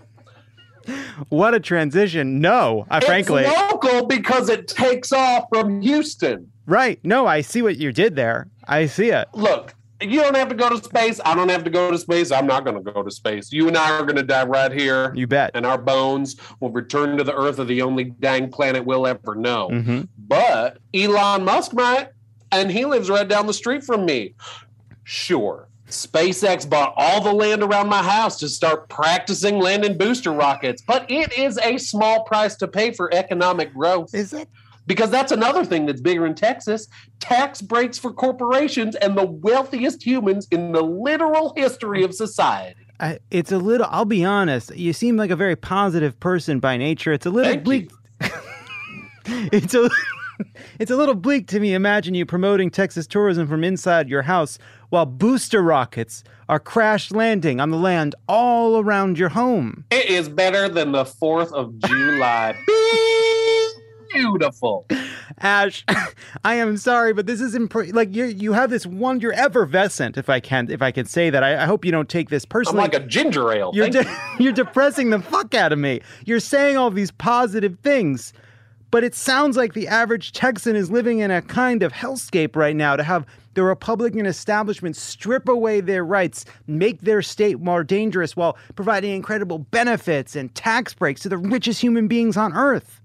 What a transition. No, uh, frankly. It's local because it takes off from Houston. Right. No, I see what you did there. I see it. Look, you don't have to go to space. I don't have to go to space. I'm not going to go to space. You and I are going to die right here. You bet. And our bones will return to the Earth of the only dang planet we'll ever know. Mm-hmm. But Elon Musk might, and he lives right down the street from me. Sure. SpaceX bought all the land around my house to start practicing landing booster rockets, but it is a small price to pay for economic growth. Is it? Because that's another thing that's bigger in Texas. Tax breaks for corporations and the wealthiest humans in the literal history of society. I, it's a little, I'll be honest, you seem like a very positive person by nature. It's a little Thank bleak. it's a It's a little bleak to me. Imagine you promoting Texas tourism from inside your house while booster rockets are crash landing on the land all around your home. It is better than the fourth of July. Beautiful. Ash, I am sorry, but this is imp- like you you have this one, you're effervescent, if I can if I can say that. I, I hope you don't take this I'm personally. like a ginger ale. You're, Thank de- you. you're depressing the fuck out of me. You're saying all these positive things, but it sounds like the average Texan is living in a kind of hellscape right now to have the Republican establishment strip away their rights, make their state more dangerous while providing incredible benefits and tax breaks to the richest human beings on earth.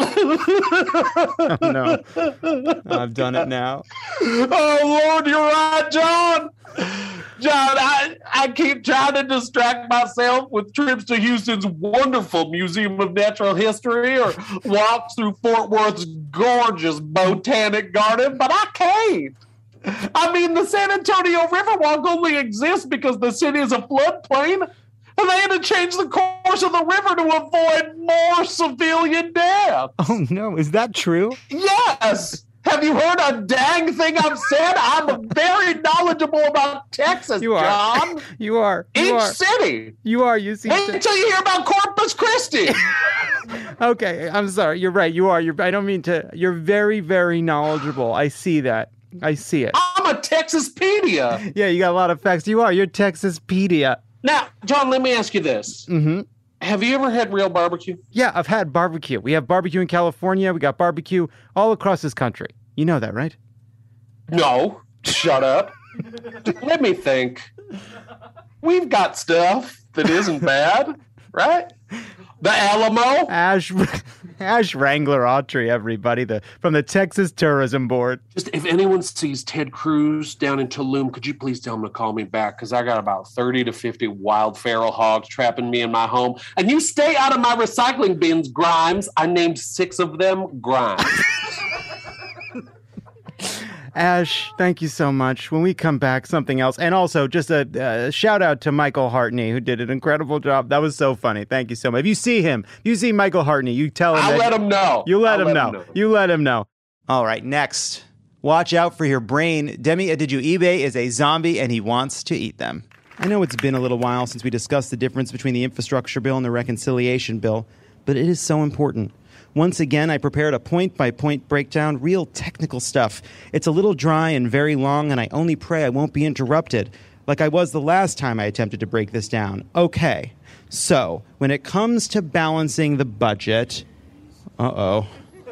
Oh, no. I've done it now. Oh, Lord, you're right, John. John, I, I keep trying to distract myself with trips to Houston's wonderful Museum of Natural History or walks through Fort Worth's gorgeous Botanic Garden, but I can't. I mean, the San Antonio Riverwalk only exists because the city is a floodplain, and they had to change the course of the river to avoid more civilian deaths. Oh, no. Is that true? Yes. Have you heard a dang thing I've said? I'm very knowledgeable about Texas, You are. John. You are. You Each are. city. You are. You seem Wait to... until you hear about Corpus Christi. Okay, I'm sorry. You're right. You are. You're. I don't mean to. You're very, very knowledgeable. I see that. I see it. I'm a Texaspedia. Yeah, you got a lot of facts. You are. You're Texaspedia. Now, John, let me ask you this. Mm-hmm. Have you ever had real barbecue? Yeah, I've had barbecue. We have barbecue in California. We got barbecue all across this country. You know that, right? No. Shut up. Let me think. We've got stuff that isn't bad, right? The Alamo. Ash, Ash Wrangler Autry, everybody, the from the Texas Tourism Board. Just if anyone sees Ted Cruz down in Tulum, could you please tell him to call me back? Because I got about thirty to fifty wild feral hogs trapping me in my home. And you stay out of my recycling bins, Grimes. I named six of them Grimes. Ash, thank you so much. When we come back, something else. And also, just a uh, shout out to Michael Hartney, who did an incredible job. That was so funny. Thank you so much. If you see him, you see Michael Hartney, you tell him. I'll that, let him know. You let, I'll him, let know. him know. You let him know. All right, next. Watch out for your brain. Demi Adejuyigbe is a zombie, and he wants to eat them. I know it's been a little while since we discussed the difference between the infrastructure bill and the reconciliation bill, but it is so important. Once again, I prepared a point-by-point breakdown, real technical stuff. It's a little dry and very long, and I only pray I won't be interrupted, like I was the last time I attempted to break this down. Okay, so when it comes to balancing the budget... Uh-oh.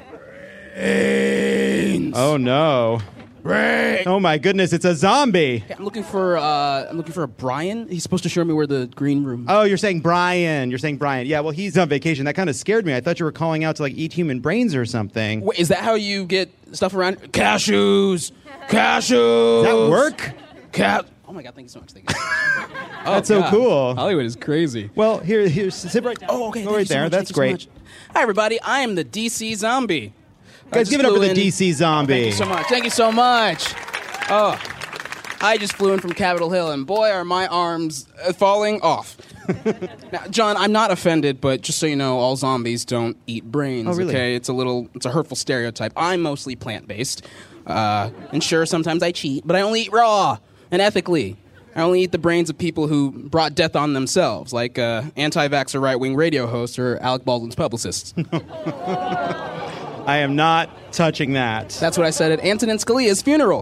Brains. Oh, no. Brains. Oh, my goodness, it's a zombie. I'm looking for uh, I'm looking for a Brian. He's supposed to show me where the green room. Oh, you're saying Brian. You're saying Brian. Yeah, well, he's on vacation. That kind of scared me. I thought you were calling out to, like, eat human brains or something. Wait, is that how you get stuff around? Cashews. Cashews. Does that work? Cat. Oh my God! Thank you so much. Thank you. So much. Oh, That's so God. cool. Hollywood is crazy. Well, here, here, sit right. Oh, okay. Go thank right you so there. much, That's thank you great. so much. Hi, everybody. I am the D C Zombie. I Guys, just give it up for flew the in- D C Zombie. Thank you so much. Thank you so much. Oh, I just flew in from Capitol Hill, and boy, are my arms uh, falling off. Now, John, I'm not offended, but just so you know, all zombies don't eat brains. Oh, really? Okay, it's a little, it's a hurtful stereotype. I'm mostly plant-based, uh, and sure, sometimes I cheat, but I only eat raw and ethically. All I only eat the brains of people who brought death on themselves, like uh, anti-vaxxer right-wing radio host or Alec Baldwin's publicist. I am not touching that. That's what I said at Antonin Scalia's funeral.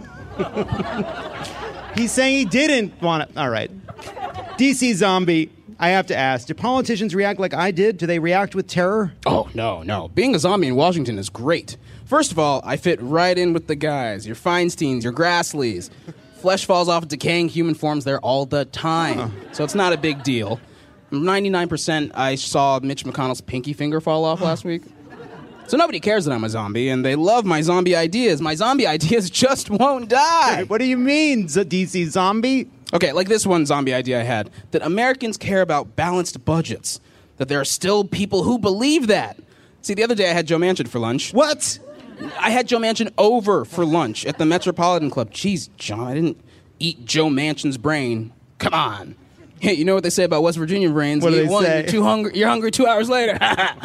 He's saying he didn't want to. All right. D C Zombie, I have to ask, do politicians react like I did? Do they react with terror? Oh, no, no. Being a zombie in Washington is great. First of all, I fit right in with the guys. Your Feinsteins, your Grassleys. Flesh falls off decaying human forms there all the time. Uh. So it's not a big deal. ninety-nine percent I saw Mitch McConnell's pinky finger fall off last week. So nobody cares that I'm a zombie, and they love my zombie ideas. My zombie ideas just won't die. Wait, what do you mean, D C Zombie? Okay, like this one zombie idea I had, that Americans care about balanced budgets, that there are still people who believe that. See, the other day I had Joe Manchin for lunch. What? I had Joe Manchin over for lunch at the Metropolitan Club. Jeez, John, I didn't eat Joe Manchin's brain. Come on. Hey, you know what they say about West Virginia brains? What do you they eat one, say? You're, too hungry, you're hungry two hours later.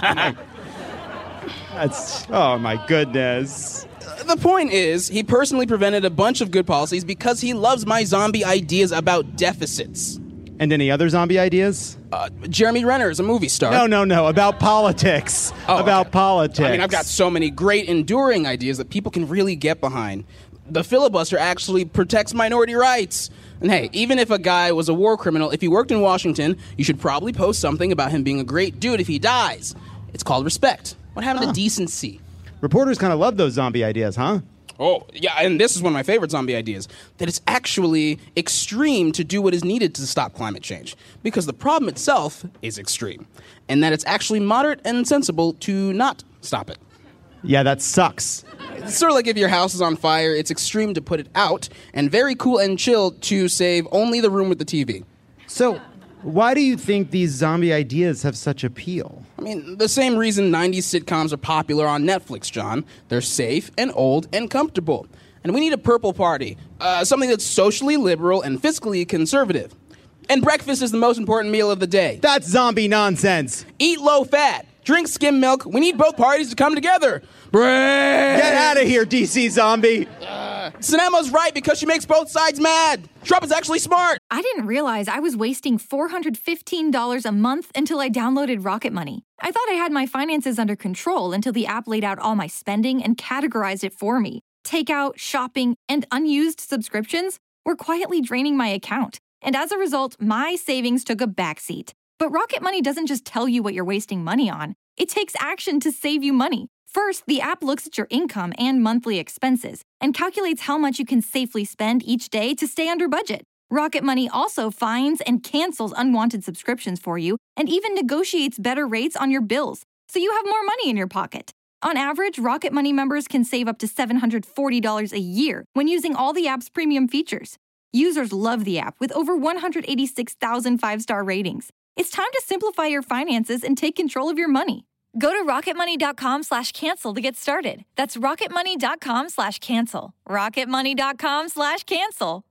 That's, oh my goodness. The point is, he personally prevented a bunch of good policies because he loves my zombie ideas about deficits. And any other zombie ideas? Uh, Jeremy Renner is a movie star. No, no, no. About politics. Oh, about okay. politics. I mean, I've got so many great, enduring ideas that people can really get behind. The filibuster actually protects minority rights. And hey, even if a guy was a war criminal, if he worked in Washington, you should probably post something about him being a great dude if he dies. It's called respect. What happened huh. to decency? Reporters kind of love those zombie ideas, huh? Oh, yeah, and this is one of my favorite zombie ideas, that it's actually extreme to do what is needed to stop climate change, because the problem itself is extreme, and that it's actually moderate and sensible to not stop it. Yeah, that sucks. It's sort of like if your house is on fire, it's extreme to put it out, and very cool and chill to save only the room with the T V. So, why do you think these zombie ideas have such appeal? I mean, the same reason nineties sitcoms are popular on Netflix, John. They're safe and old and comfortable. And we need a purple party, uh, something that's socially liberal and fiscally conservative. And breakfast is the most important meal of the day. That's zombie nonsense. Eat low fat. Drink skim milk. We need both parties to come together. Brains! Get out of here, D C Zombie. Uh, Sinema's right because she makes both sides mad. Trump is actually smart. I didn't realize I was wasting four hundred fifteen dollars a month until I downloaded Rocket Money. I thought I had my finances under control until the app laid out all my spending and categorized it for me. Takeout, shopping, and unused subscriptions were quietly draining my account. And as a result, my savings took a backseat. But Rocket Money doesn't just tell you what you're wasting money on. It takes action to save you money. First, the app looks at your income and monthly expenses and calculates how much you can safely spend each day to stay under budget. Rocket Money also finds and cancels unwanted subscriptions for you and even negotiates better rates on your bills, so you have more money in your pocket. On average, Rocket Money members can save up to seven hundred forty dollars a year when using all the app's premium features. Users love the app with over one hundred eighty-six thousand five-star ratings. It's time to simplify your finances and take control of your money. Go to rocketmoney.com slash cancel to get started. That's rocketmoney.com slash cancel. rocketmoney.com slash cancel.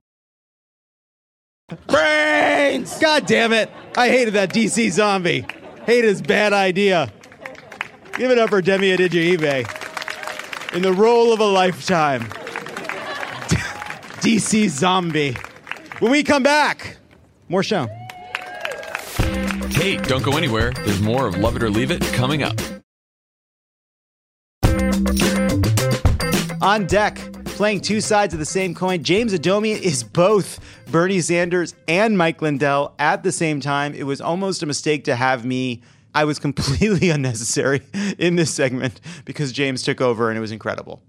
Brains! God damn it. I hated that D C Zombie. Hated his bad idea. Give it up for Demi Adejuyigbe in the role of a lifetime. D C Zombie. When we come back, more show. Hey, don't go anywhere. There's more of Love It or Leave It coming up. On deck, playing two sides of the same coin, James Adomian is both Bernie Sanders and Mike Lindell at the same time. It was almost a mistake to have me. I was completely unnecessary in this segment because James took over and it was incredible.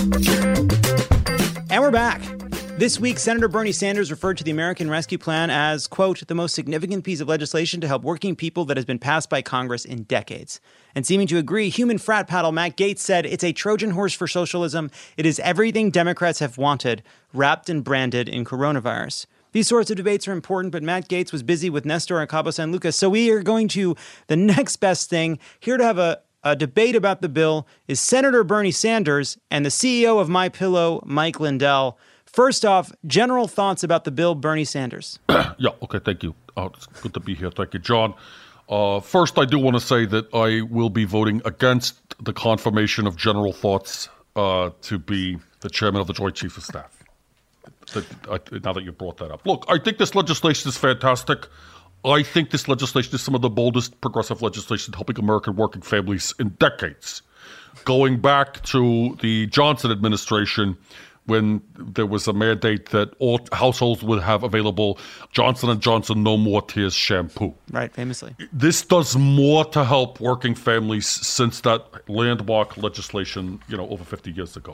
And we're back. This week, Senator Bernie Sanders referred to the American Rescue Plan as, quote, the most significant piece of legislation to help working people that has been passed by Congress in decades. And seeming to agree, human frat paddle Matt Gaetz said it's a Trojan horse for socialism. It is everything Democrats have wanted, wrapped and branded in coronavirus. These sorts of debates are important, but Matt Gaetz was busy with Nestor and Cabo San Lucas, so we are going to the next best thing. Here to have a, a debate about the bill is Senator Bernie Sanders and the C E O of MyPillow, Mike Lindell. First off, general thoughts about the bill, Bernie Sanders. Yeah, okay, thank you. Uh, it's good to be here. Thank you, John. Uh, first, I do want to say that I will be voting against the confirmation of general thoughts uh, to be the chairman of the Joint Chiefs of Staff. that, I, now that you brought that up. Look, I think this legislation is fantastic. I think this legislation is some of the boldest progressive legislation helping American working families in decades. Going back to the Johnson administration, when there was a mandate that all households would have available Johnson and Johnson No More Tears shampoo. Right, famously. This does more to help working families since that landmark legislation, you know, over fifty years ago.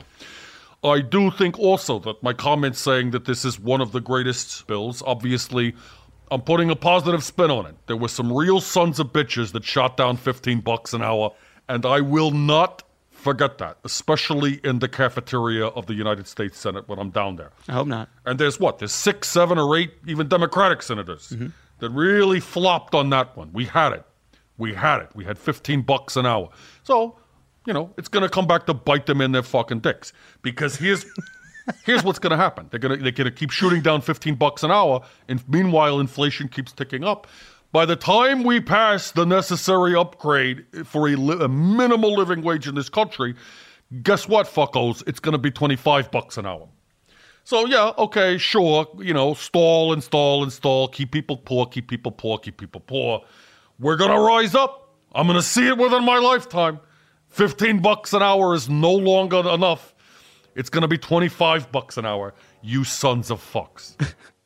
I do think also that my comments saying that this is one of the greatest bills, obviously, I'm putting a positive spin on it. There were some real sons of bitches that shot down fifteen bucks an hour, and I will not forget that, especially in the cafeteria of the United States Senate when I'm down there. I hope not. And there's what? There's six, seven, or eight even Democratic senators Mm-hmm. that really flopped on that one. We had it. We had it. We had fifteen bucks an hour. So, you know, it's going to come back to bite them in their fucking dicks. Because here's here's what's going to happen. They're going to they're going to keep shooting down fifteen bucks an hour, and meanwhile inflation keeps ticking up. By the time we pass the necessary upgrade for a, li- a minimal living wage in this country, guess what, fuckos? It's going to be twenty-five bucks an hour. So, yeah, okay, sure, you know, stall, install, install, keep people poor, keep people poor, keep people poor. We're going to rise up. I'm going to see it within my lifetime. fifteen bucks an hour is no longer enough. It's going to be twenty-five bucks an hour, you sons of fucks.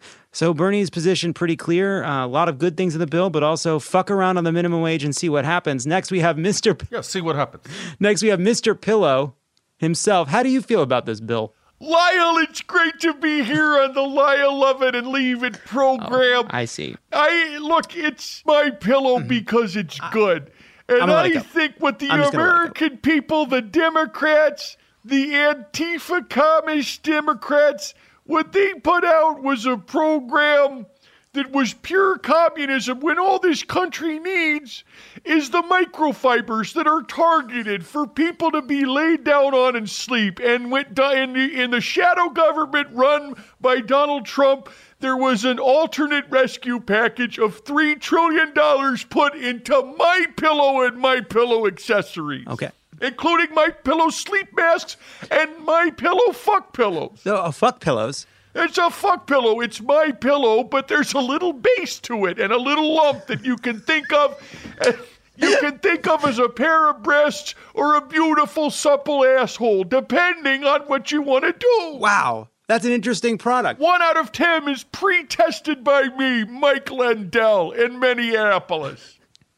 So Bernie's position pretty clear. Uh, a lot of good things in the bill, but also fuck around on the minimum wage and see what happens. Next, we have Mister P- yeah, see what happens. Next, we have Mister Pillow himself. How do you feel about this bill? Lyle, it's great to be here on the Lyle Love It and Leave It program. Oh, I see. I look, it's my pillow Mm-hmm. because it's good. And I think what the American people, the Democrats, the Antifa communist Democrats, what they put out was a program that was pure communism when all this country needs is the microfibers that are targeted for people to be laid down on and sleep. And when, in, the, in the shadow government run by Donald Trump, there was an alternate rescue package of three trillion dollars put into MyPillow and MyPillow accessories. Okay. Including MyPillow sleep masks and MyPillow fuck pillows. So, uh, fuck pillows. It's a fuck pillow. It's my pillow, but there's a little base to it and a little lump that you can think of. You can think of as a pair of breasts or a beautiful supple asshole, depending on what you want to do. Wow. That's an interesting product. One out of ten is pre-tested by me, Mike Lindell, in Minneapolis.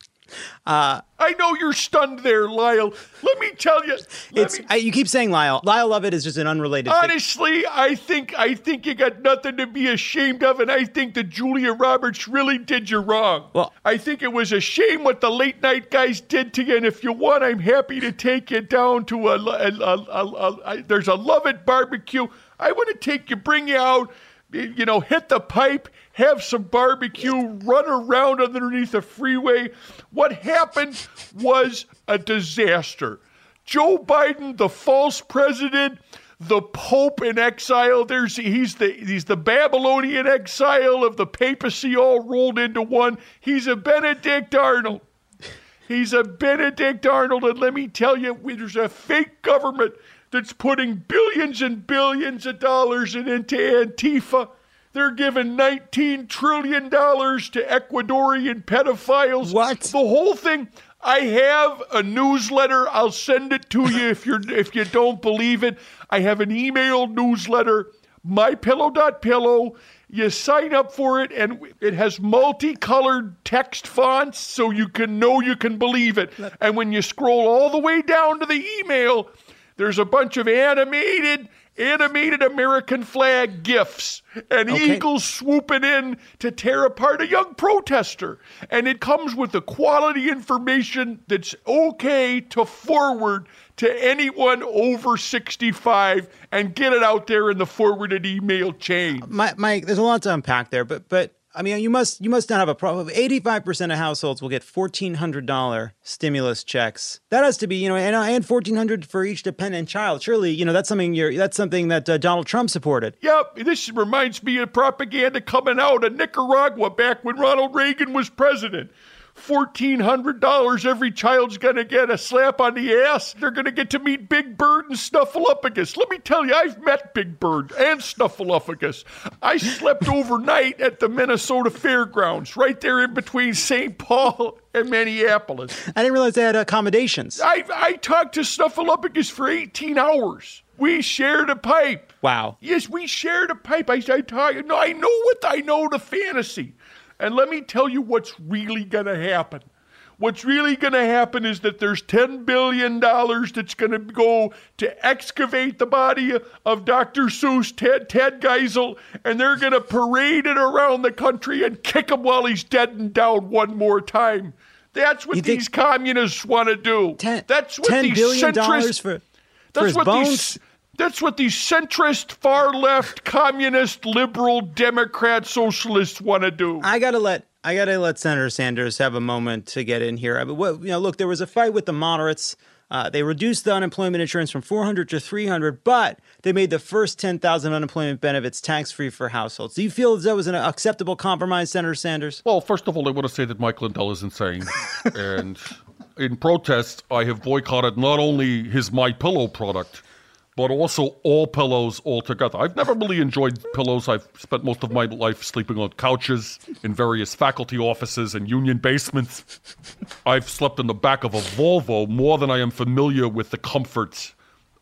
Uh, I know you're stunned there, Lyle. Let me tell you. It's me, I, you keep saying Lyle. Lyle Lovett is just an unrelated thing. Honestly, I think I think you got nothing to be ashamed of, and I think that Julia Roberts really did you wrong. Well, I think it was a shame what the late night guys did to you, and if you want, I'm happy to take you down to a, a, a, a, a, a there's a Lovett barbecue. I want to take you, bring you out, you know, hit the pipe, have some barbecue, run around underneath the freeway. What happened was a disaster. Joe Biden, the false president, the Pope in exile. There's he's the he's the Babylonian exile of the papacy all rolled into one. He's a Benedict Arnold. He's a Benedict Arnold, and let me tell you, there's a fake government that's putting billions and billions of dollars in, into Antifa. They're giving nineteen trillion dollars to Ecuadorian pedophiles. What? The whole thing. I have a newsletter. I'll send it to you if you're if you don't believe it. I have an email newsletter, my pillow dot pillow. You sign up for it, and it has multicolored text fonts so you can know you can believe it. And when you scroll all the way down to the email, there's a bunch of animated, animated American flag GIFs and Okay. eagles swooping in to tear apart a young protester. And it comes with the quality information that's okay to forward to anyone over sixty-five and get it out there in the forwarded email chain. My, Mike, there's a lot to unpack there, but but I mean, you must you must not have a problem. eighty-five percent of households will get fourteen hundred dollars stimulus checks. That has to be, you know, and, and fourteen hundred dollars for each dependent child. Surely, you know, that's something you're that's something that uh, Donald Trump supported. Yep, this reminds me of propaganda coming out of Nicaragua back when Ronald Reagan was president. fourteen hundred dollars, every child's going to get a slap on the ass. They're going to get to meet Big Bird and Snuffleupagus. Let me tell you, I've met Big Bird and Snuffleupagus. I slept overnight at the Minnesota Fairgrounds, right there in between Saint Paul and Minneapolis. I didn't realize they had accommodations. I, I talked to Snuffleupagus for eighteen hours. We shared a pipe. Wow. Yes, we shared a pipe. I, I, talk, no, I know what I know the fantasy. And let me tell you what's really going to happen. What's really going to happen is that there's ten billion dollars that's going to go to excavate the body of Doctor Seuss, Ted, Ted Geisel, and they're going to parade it around the country and kick him while he's dead and down one more time. That's what these communists want to do. Ten, that's what ten these billion centrist, dollars for, for that's his what bones? These, That's what these centrist, far-left, communist, liberal, Democrat, socialists want to do. I gotta let I gotta let Senator Sanders have a moment to get in here. I mean, what, you know, look, there was a fight with the moderates. Uh, they reduced the unemployment insurance from four hundred to three hundred, but they made the first ten thousand unemployment benefits tax-free for households. Do you feel as that was an acceptable compromise, Senator Sanders? Well, first of all, I want to say that Mike Lindell is insane, and in protest, I have boycotted not only his My Pillow product, but also all pillows altogether. I've never really enjoyed pillows. I've spent most of my life sleeping on couches in various faculty offices and union basements. I've slept in the back of a Volvo more than I am familiar with the comforts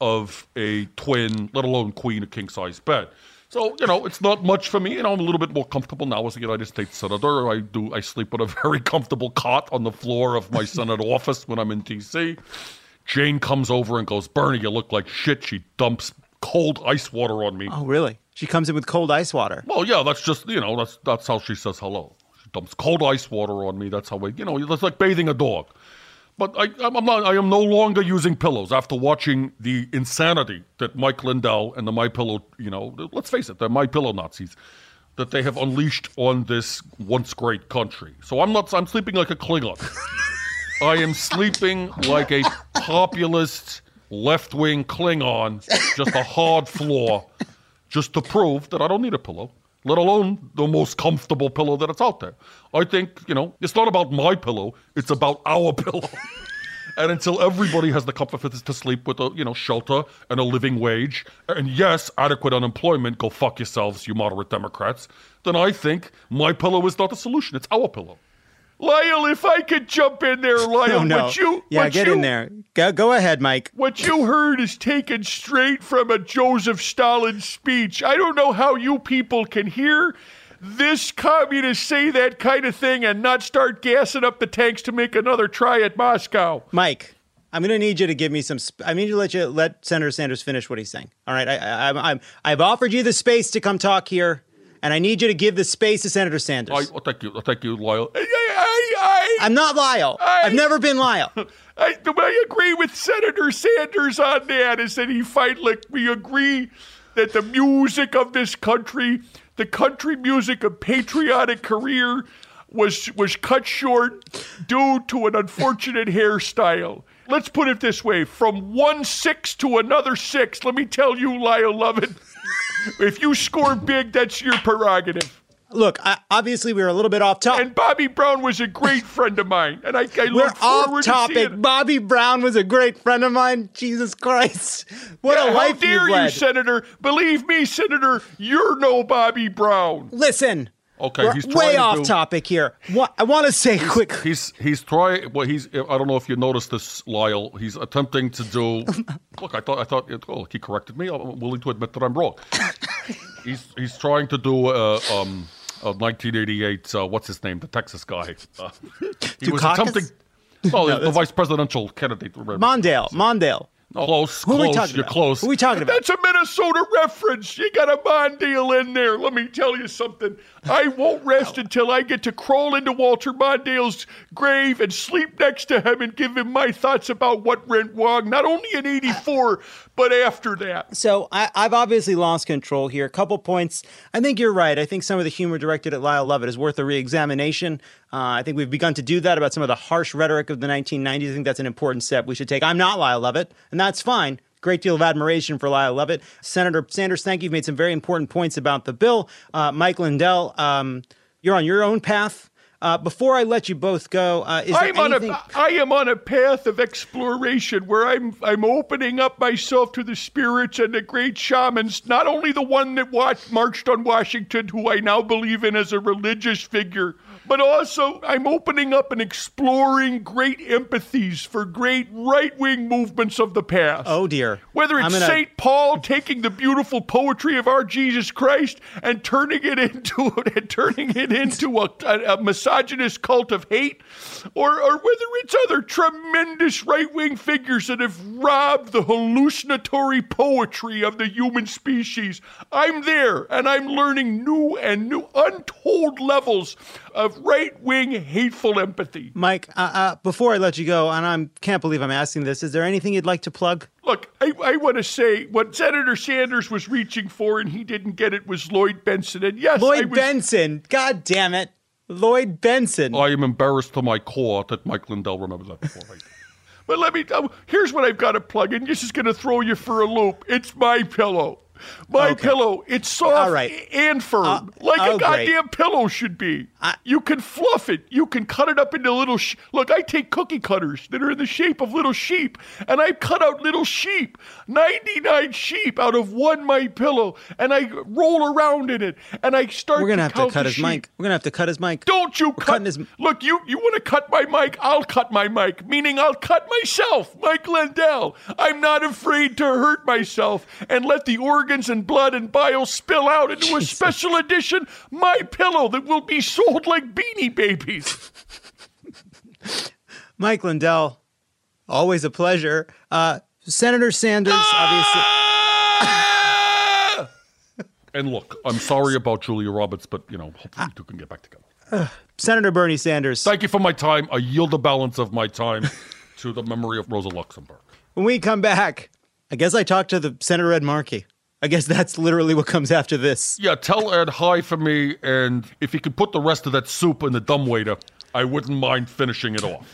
of a twin, let alone queen, a king-size bed. So, you know, it's not much for me. You know, I'm a little bit more comfortable now as a United States Senator. I do. I sleep on a very comfortable cot on the floor of my Senate office when I'm in D C Jane comes over and goes, Bernie, you look like shit. She dumps cold ice water on me. Oh, really? She comes in with cold ice water. Well, yeah, that's just, you know, that's that's how she says hello. She dumps cold ice water on me. That's how we, you know, it's like bathing a dog. But I, I'm not, I am no longer using pillows after watching the insanity that Mike Lindell and the My Pillow, you know, let's face it, they're My Pillow Nazis, that they have unleashed on this once great country. So I'm not, I'm sleeping like a Klingon. I am sleeping like a populist left-wing Klingon, just a hard floor, just to prove that I don't need a pillow, let alone the most comfortable pillow that it's out there. I think, you know, it's not about my pillow, it's about our pillow. And until everybody has the comfort to sleep with a, you know, shelter and a living wage, and yes, adequate unemployment, go fuck yourselves, you moderate Democrats, then I think my pillow is not the solution, it's our pillow. Lyle, if I could jump in there, Lyle, Oh, no. what you... Yeah, what get you, in there. Go, go ahead, Mike. What you heard is taken straight from a Joseph Stalin speech. I don't know how you people can hear this communist say that kind of thing and not start gassing up the tanks to make another try at Moscow. Mike, I'm going to need you to give me some... Sp- I need to let you let Senator Sanders finish what he's saying. All right, I, I, I'm, I'm, I've offered you the space to come talk here, and I need you to give the space to Senator Sanders. I, well, thank you, thank you, Lyle. I, I, I, I'm not Lyle. I, I've never been Lyle. I, I agree with Senator Sanders on that, is that he fight like we agree that the music of this country, the country music of patriotic career, was was cut short due to an unfortunate hairstyle. Let's put it this way, from one six to another six, let me tell you, Lyle Lovett, if you score big, that's your prerogative. Look, I, obviously we were a little bit off topic. And Bobby Brown was a great friend of mine, and I, I we're look forward off topic. to seeing... Bobby Brown was a great friend of mine. Jesus Christ. What yeah, a life how dare you've you, led. Senator? Believe me, Senator, you're no Bobby Brown. Listen. Okay, we're he's way trying off to do, topic here. What, I want to say he's, quick. He's he's trying. Well, he's. I don't know if you noticed this, Lyle. He's attempting to do. Look, I thought. I thought. Oh, he corrected me. I'm willing to admit that I'm wrong. he's he's trying to do. Uh, um, uh, nineteen eighty-eight. Uh, what's his name? The Texas guy. Uh, he was Dukakis? attempting. Oh, No, the that's- vice presidential candidate. Mondale. Mondale. Close, Who are we close. talking You're about? close. Who are we talking about? That's a Minnesota reference. You got a Mondale in there. Let me tell you something. I won't rest until I get to crawl into Walter Mondale's grave and sleep next to him and give him my thoughts about what went wrong, not only in eighty-four, but after that. So I, I've obviously lost control here. A couple points. I think you're right. I think some of the humor directed at Lyle Lovett is worth a reexamination. Uh, I think we've begun to do that about some of the harsh rhetoric of the nineteen nineties. I think that's an important step we should take. I'm not Lyle Lovett, and that's fine. Great deal of admiration for Lyle Lovett. Senator Sanders, thank you. You've made some very important points about the bill. Uh, Mike Lindell, um, you're on your own path. Uh, before I let you both go, uh, is there I'm on anything... a, I am on a path of exploration where I'm I'm opening up myself to the spirits and the great shamans, not only the one that watched, marched on Washington, who I now believe in as a religious figure, but also I'm opening up and exploring great empathies for great right-wing movements of the past. Oh, dear. Whether it's gonna... Saint Paul taking the beautiful poetry of our Jesus Christ and turning it into and turning it into a, a, a misogynist cult of hate, or, or whether it's other tremendous right-wing figures that have robbed the hallucinatory poetry of the human species. I'm there, and I'm learning new and new, untold levels of right-wing hateful empathy. Mike, uh, uh, before I let you go, and I can't believe I'm asking this, is there anything you'd like to plug? Look, I, I want to say what Senator Sanders was reaching for and he didn't get it was Lloyd Benson. And yes, Lloyd I was... Benson. God damn it. Lloyd Benson. I am embarrassed to my core that Mike Lindell remembers that before. Right? But let me tell you, here's what I've got to plug in. This is going to throw you for a loop. It's My Pillow. My Okay. Pillow. It's soft All right. and firm, Uh, like oh, a goddamn pillow should be. I- you can fluff it. You can cut it up into little. Sh- Look, I take cookie cutters that are in the shape of little sheep, and I cut out little sheep, ninety-nine sheep out of one My Pillow, and I roll around in it, and I start. We're going to to have to count cut the his sheep. mic. We're going to have to cut his mic. Don't you cut cutting his- Look, you, you want to cut my mic? I'll cut my mic, meaning I'll cut myself, Mike Lindell. I'm not afraid to hurt myself and let the organs and blood and bile spill out into a special edition My Pillow that will be sold like Beanie Babies. Mike Lindell, always a pleasure. Uh, Senator Sanders, obviously. And look, I'm sorry about Julia Roberts, but, you know, hopefully you two can get back together. Uh, Senator Bernie Sanders. Thank you for my time. I yield the balance of my time to the memory of Rosa Luxemburg. When we come back, I guess I talked to the Senator Ed Markey. I guess that's literally what comes after this. Yeah, tell Ed hi for me, and if he could put the rest of that soup in the dumbwaiter, I wouldn't mind finishing it off.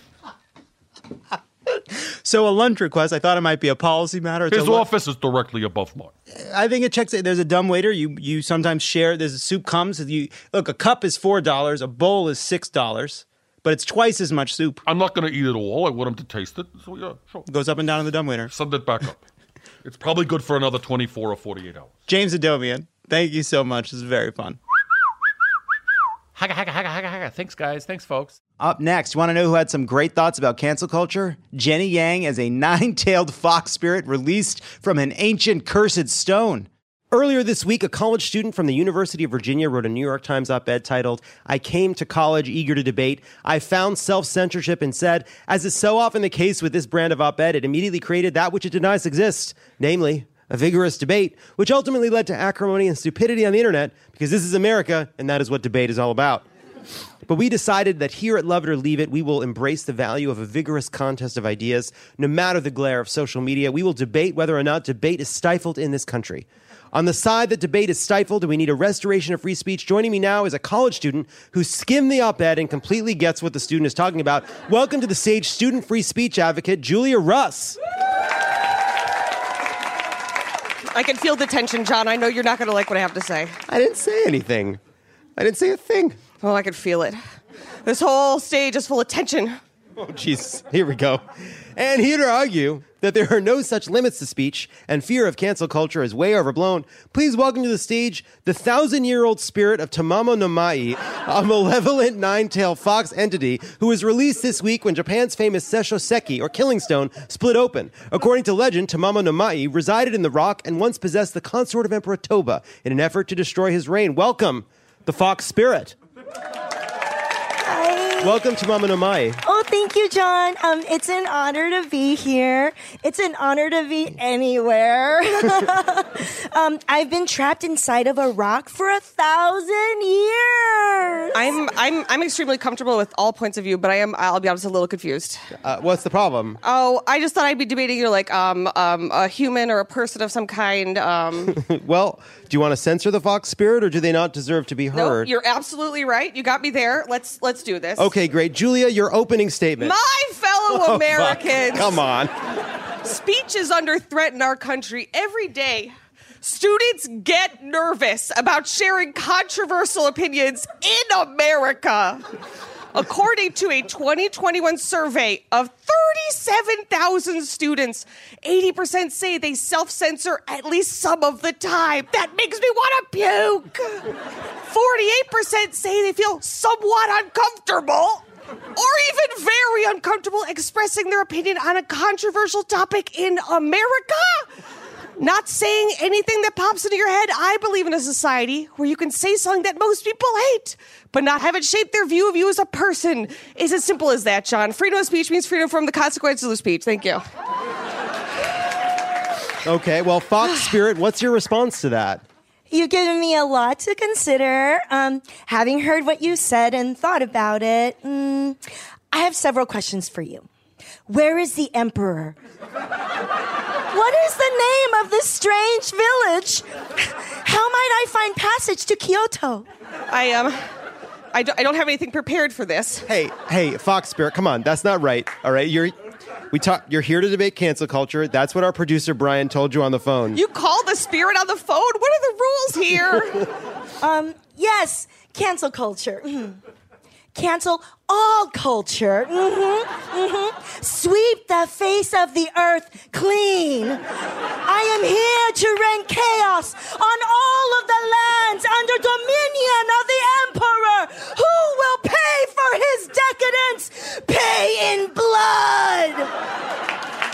So a lunch request, I thought it might be a policy matter. It's His a lu- office is directly above mine. I think it checks it. There's a dumbwaiter. You you sometimes share. There's a soup comes. You look, a cup is four dollars. A bowl is six dollars. But it's twice as much soup. I'm not going to eat it all. I want him to taste it. So, yeah, sure. Goes up and down in the dumbwaiter. Send it back up. It's probably good for another twenty-four or forty-eight hours. James Adomian, thank you so much. This is very fun. Haga, haga, haga, haga, haga. Thanks, guys. Thanks, folks. Up next, you want to know who had some great thoughts about cancel culture? Jenny Yang as a nine-tailed fox spirit released from an ancient cursed stone. Earlier this week, a college student from the University of Virginia wrote a New York Times op-ed titled, "I came to college eager to debate. I found self-censorship and said, as is so often the case with this brand of op-ed, it immediately created that which it denies exists, namely a vigorous debate, which ultimately led to acrimony and stupidity on the internet, because this is America, and that is what debate is all about." But we decided that here at Love It or Leave It, we will embrace the value of a vigorous contest of ideas. No matter the glare of social media, we will debate whether or not debate is stifled in this country. On the side that debate is stifled and we need a restoration of free speech, joining me now is a college student who skimmed the op-ed and completely gets what the student is talking about. Welcome to the stage, student free speech advocate, Julia Russ. I can feel the tension, John. I know you're not going to like what I have to say. I didn't say anything. I didn't say a thing. Oh, I can feel it. This whole stage is full of tension. Oh, jeez. Here we go. And here to argue that there are no such limits to speech and fear of cancel culture is way overblown, please welcome to the stage the thousand-year-old spirit of Tamamo no Mai, a malevolent nine-tailed fox entity who was released this week when Japan's famous Seisho Seki, or Killing Stone, split open. According to legend, Tamamo no Mai resided in the rock and once possessed the consort of Emperor Toba in an effort to destroy his reign. Welcome, the fox spirit. Hi. Welcome to Tamamo no Mai. Oh, thank you, John. Um, it's an honor to be here. It's an honor to be anywhere. um, I've been trapped inside of a rock for a thousand years. I'm I'm I'm extremely comfortable with all points of view, but I am I'll be honest a little confused. Uh, what's the problem? Oh, I just thought I'd be debating you're like um um a human or a person of some kind. Um, Well, do you want to censor the fox spirit, or do they not deserve to be no, heard? you're absolutely right. You got me there. Let's let's do this. Okay, great. Julia, your opening statement. My fellow Oh, Americans. fuck. Come on. Speech is under threat in our country every day. Students get nervous about sharing controversial opinions in America. According to a twenty twenty-one survey of thirty-seven thousand students, eighty percent say they self-censor at least some of the time. That makes me want to puke. forty-eight percent say they feel somewhat uncomfortable or even very uncomfortable expressing their opinion on a controversial topic in America. Not saying anything that pops into your head. I believe in a society where you can say something that most people hate, but not have it shape their view of you as a person. It's as simple as that, John. Freedom of speech means freedom from the consequences of speech. Thank you. Okay, well, Fox Spirit, what's your response to that? You've given me a lot to consider. Um, having heard what you said and thought about it, mm, I have several questions for you. Where is the emperor? What is the name of this strange village? How might I find passage to Kyoto? I, um, I don't, I don't have anything prepared for this. Hey, hey, Fox Spirit, come on, that's not right. All right, you're we talk. You're here to debate cancel culture. That's what our producer Brian told you on the phone. You called the spirit on the phone? What are the rules here? um, yes, cancel culture. Mm-hmm. Cancel all culture. Mm-hmm, mm-hmm. Sweep the face of the earth clean. I am here to reign chaos on all of the lands under dominion of the emperor. Who will pay for his decadence? Pay in blood.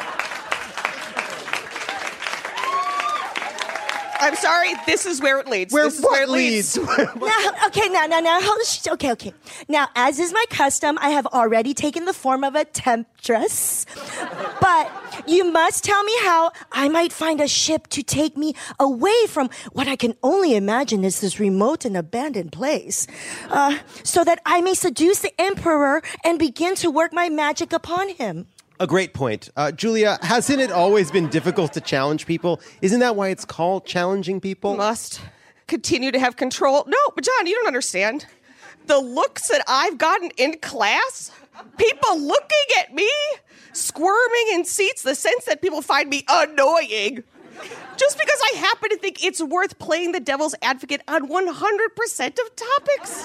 I'm sorry, this is where it leads. Where this is what where it leads. Now, okay, now, now, now, hold- sh- okay, okay. Now, as is my custom, I have already taken the form of a temptress. But you must tell me how I might find a ship to take me away from what I can only imagine is this remote and abandoned place, uh, so that I may seduce the emperor and begin to work my magic upon him. A great point. Uh, Julia, hasn't it always been difficult to challenge people? Isn't that why it's called challenging people? Must continue to have control. No, but John, you don't understand. The looks that I've gotten in class, people looking at me, squirming in seats, the sense that people find me annoying. Just because I happen to think it's worth playing the devil's advocate on one hundred percent of topics.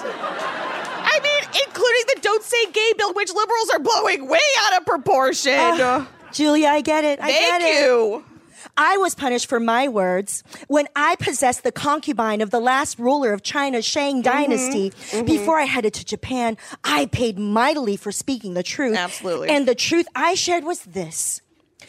I mean, including the Don't Say Gay bill, which liberals are blowing way out of proportion. Uh, Julia, I get it. I Thank get it. you. I was punished for my words when I possessed the concubine of the last ruler of China's Shang dynasty. Mm-hmm. Before I headed to Japan, I paid mightily for speaking the truth. Absolutely. And the truth I shared was this.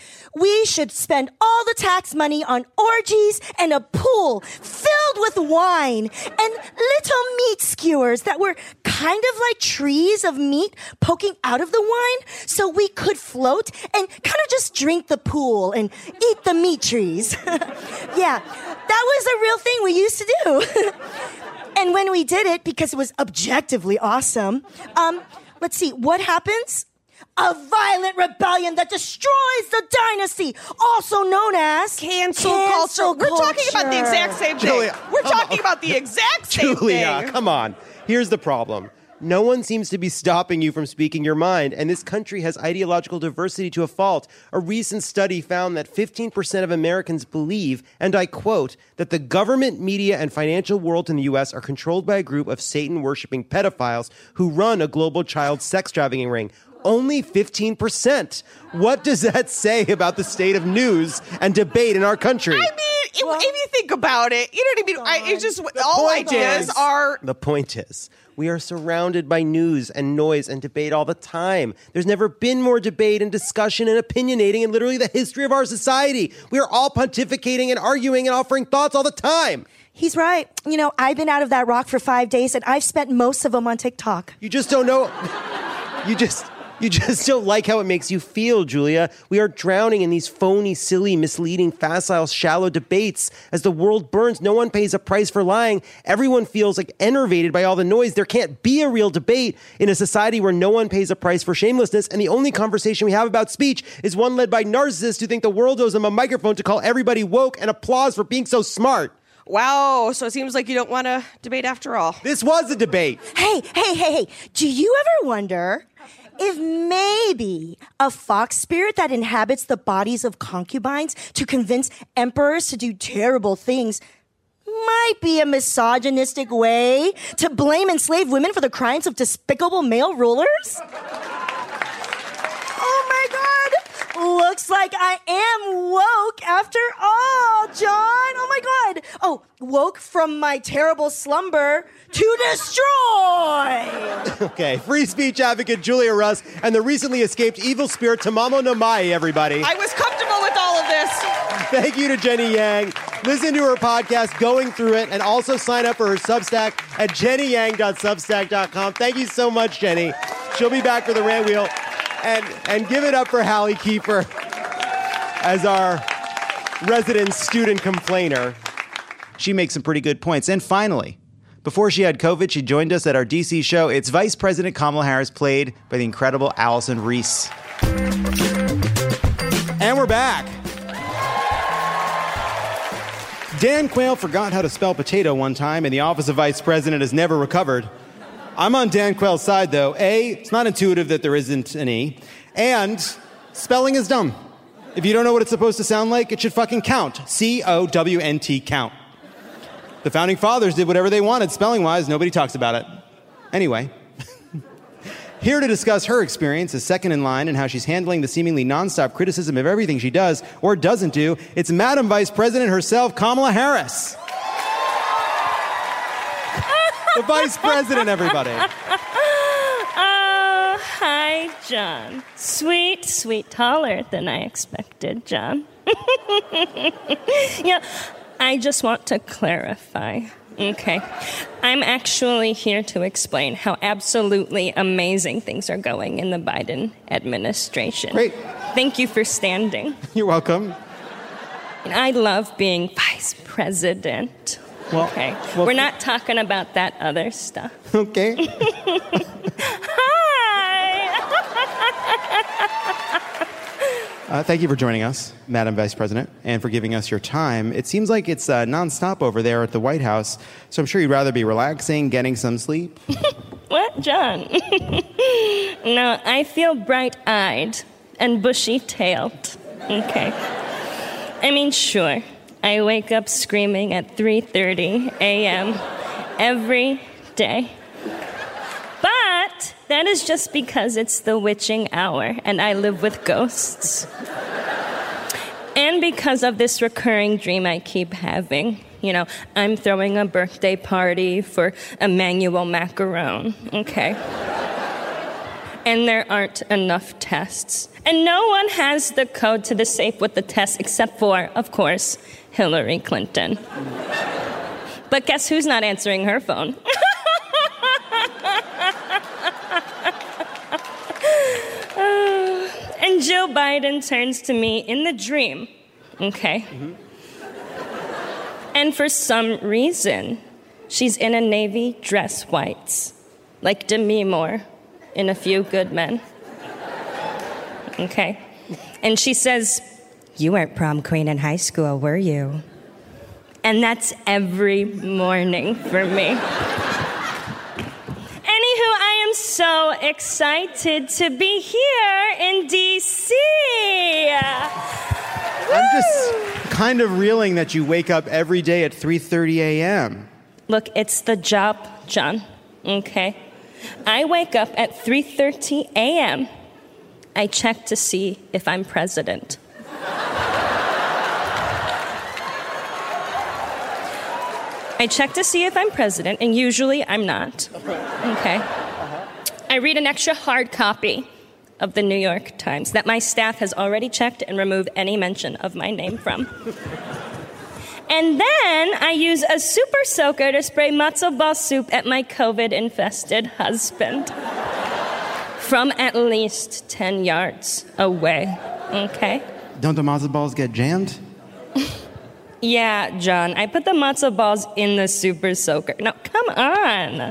We should spend all the tax money on orgies and a pool filled with wine and little meat skewers that were kind of like trees of meat poking out of the wine so we could float and kind of just drink the pool and eat the meat trees. Yeah, that was a real thing we used to do. And when we did it, because it was objectively awesome, um, let's see, what happens? A violent rebellion that destroys the dynasty, also known as cancel, cancel culture. We're talking about the exact same thing. Julia, We're come talking on. about the exact same Julia, thing. come on. Here's the problem. No one seems to be stopping you from speaking your mind, and this country has ideological diversity to a fault. A recent study found that fifteen percent of Americans believe, and I quote, that the government, media, and financial world in the U S are controlled by a group of Satan-worshipping pedophiles who run a global child sex trafficking ring. Only fifteen percent. What does that say about the state of news and debate in our country? I mean, if, if you think about it, you know what I mean? I, it's just all point ideas is- are. The point is, we are surrounded by news and noise and debate all the time. There's never been more debate and discussion and opinionating in literally the history of our society. We are all pontificating and arguing and offering thoughts all the time. He's right. You know, I've been out of that rock for five days, and I've spent most of them on TikTok. You just don't know. You just... You just don't like how it makes you feel, Julia. We are drowning in these phony, silly, misleading, facile, shallow debates. As the world burns, no one pays a price for lying. Everyone feels like enervated by all the noise. There can't be a real debate in a society where no one pays a price for shamelessness. And the only conversation we have about speech is one led by narcissists who think the world owes them a microphone to call everybody woke and applause for being so smart. Wow, so it seems like you don't want to debate after all. This was a debate. Hey, hey, hey, hey. Do you ever wonder if maybe a fox spirit that inhabits the bodies of concubines to convince emperors to do terrible things might be a misogynistic way to blame enslaved women for the crimes of despicable male rulers? Oh my God! Looks like I am woke after all, John! Oh my God! Oh, woke from my terrible slumber to destroy! Okay, free speech advocate Julia Russ and the recently escaped evil spirit Tamamo no Mai, everybody. I was comfortable with all of this. Thank you to Jenny Yang. Listen to her podcast, Going Through It, and also sign up for her Substack at jenny yang dot substack dot com. Thank you so much, Jenny. She'll be back for the rant wheel. And, and give it up for Hallie Kiefer as our resident student complainer. She makes some pretty good points. And finally, before she had COVID, she joined us at our D C show. It's Vice President Kamala Harris, played by the incredible Allison Reese. And we're back. Dan Quayle forgot how to spell potato one time, and the office of vice president has never recovered. I'm on Dan Quayle's side, though. A, it's not intuitive that there isn't an E. And spelling is dumb. If you don't know what it's supposed to sound like, it should fucking count. C O W N T, count. The founding fathers did whatever they wanted spelling-wise. Nobody talks about it. Anyway, here to discuss her experience as second in line and how she's handling the seemingly nonstop criticism of everything she does or doesn't do, it's Madam Vice President herself, Kamala Harris. The Vice President, everybody. Oh, hi, John. Sweet, sweet, taller than I expected, John. Yeah, I just want to clarify. Okay. I'm actually here to explain how absolutely amazing things are going in the Biden administration. Great. Thank you for standing. You're welcome. And I love being vice president. Well, okay. well, We're not talking about that other stuff. Okay. Hi! Uh, thank you for joining us, Madam Vice President, and for giving us your time. It seems like it's uh, nonstop over there at the White House, so I'm sure you'd rather be relaxing, getting some sleep. What, John? No, I feel bright-eyed and bushy-tailed. Okay. I mean, sure. I wake up screaming at three thirty a.m. every day. But that is just because it's the witching hour and I live with ghosts. And because of this recurring dream I keep having. You know, I'm throwing a birthday party for Emmanuel Macaron, okay? And there aren't enough tests. And no one has the code to the safe with the test except for, of course, Hillary Clinton. But guess who's not answering her phone? uh, and Joe Biden turns to me in the dream, okay? Mm-hmm. And for some reason, she's in a navy dress whites, like Demi Moore in A Few Good Men. Okay? And she says, "You weren't prom queen in high school, were you?" And that's every morning for me. Anywho, I am so excited to be here in D C I'm just kind of reeling that you wake up every day at three thirty a.m. Look, it's the job, John, okay? I wake up at three thirty a.m. I check to see if I'm president. I check to see if I'm president, and usually I'm not. Okay? I read an extra hard copy of the New York Times that my staff has already checked and removed any mention of my name from. And then I use a super soaker to spray matzo ball soup at my COVID-infested husband from at least ten yards away, okay? Don't the matzo balls get jammed? Yeah, John, I put the matzo balls in the super soaker. No, come on.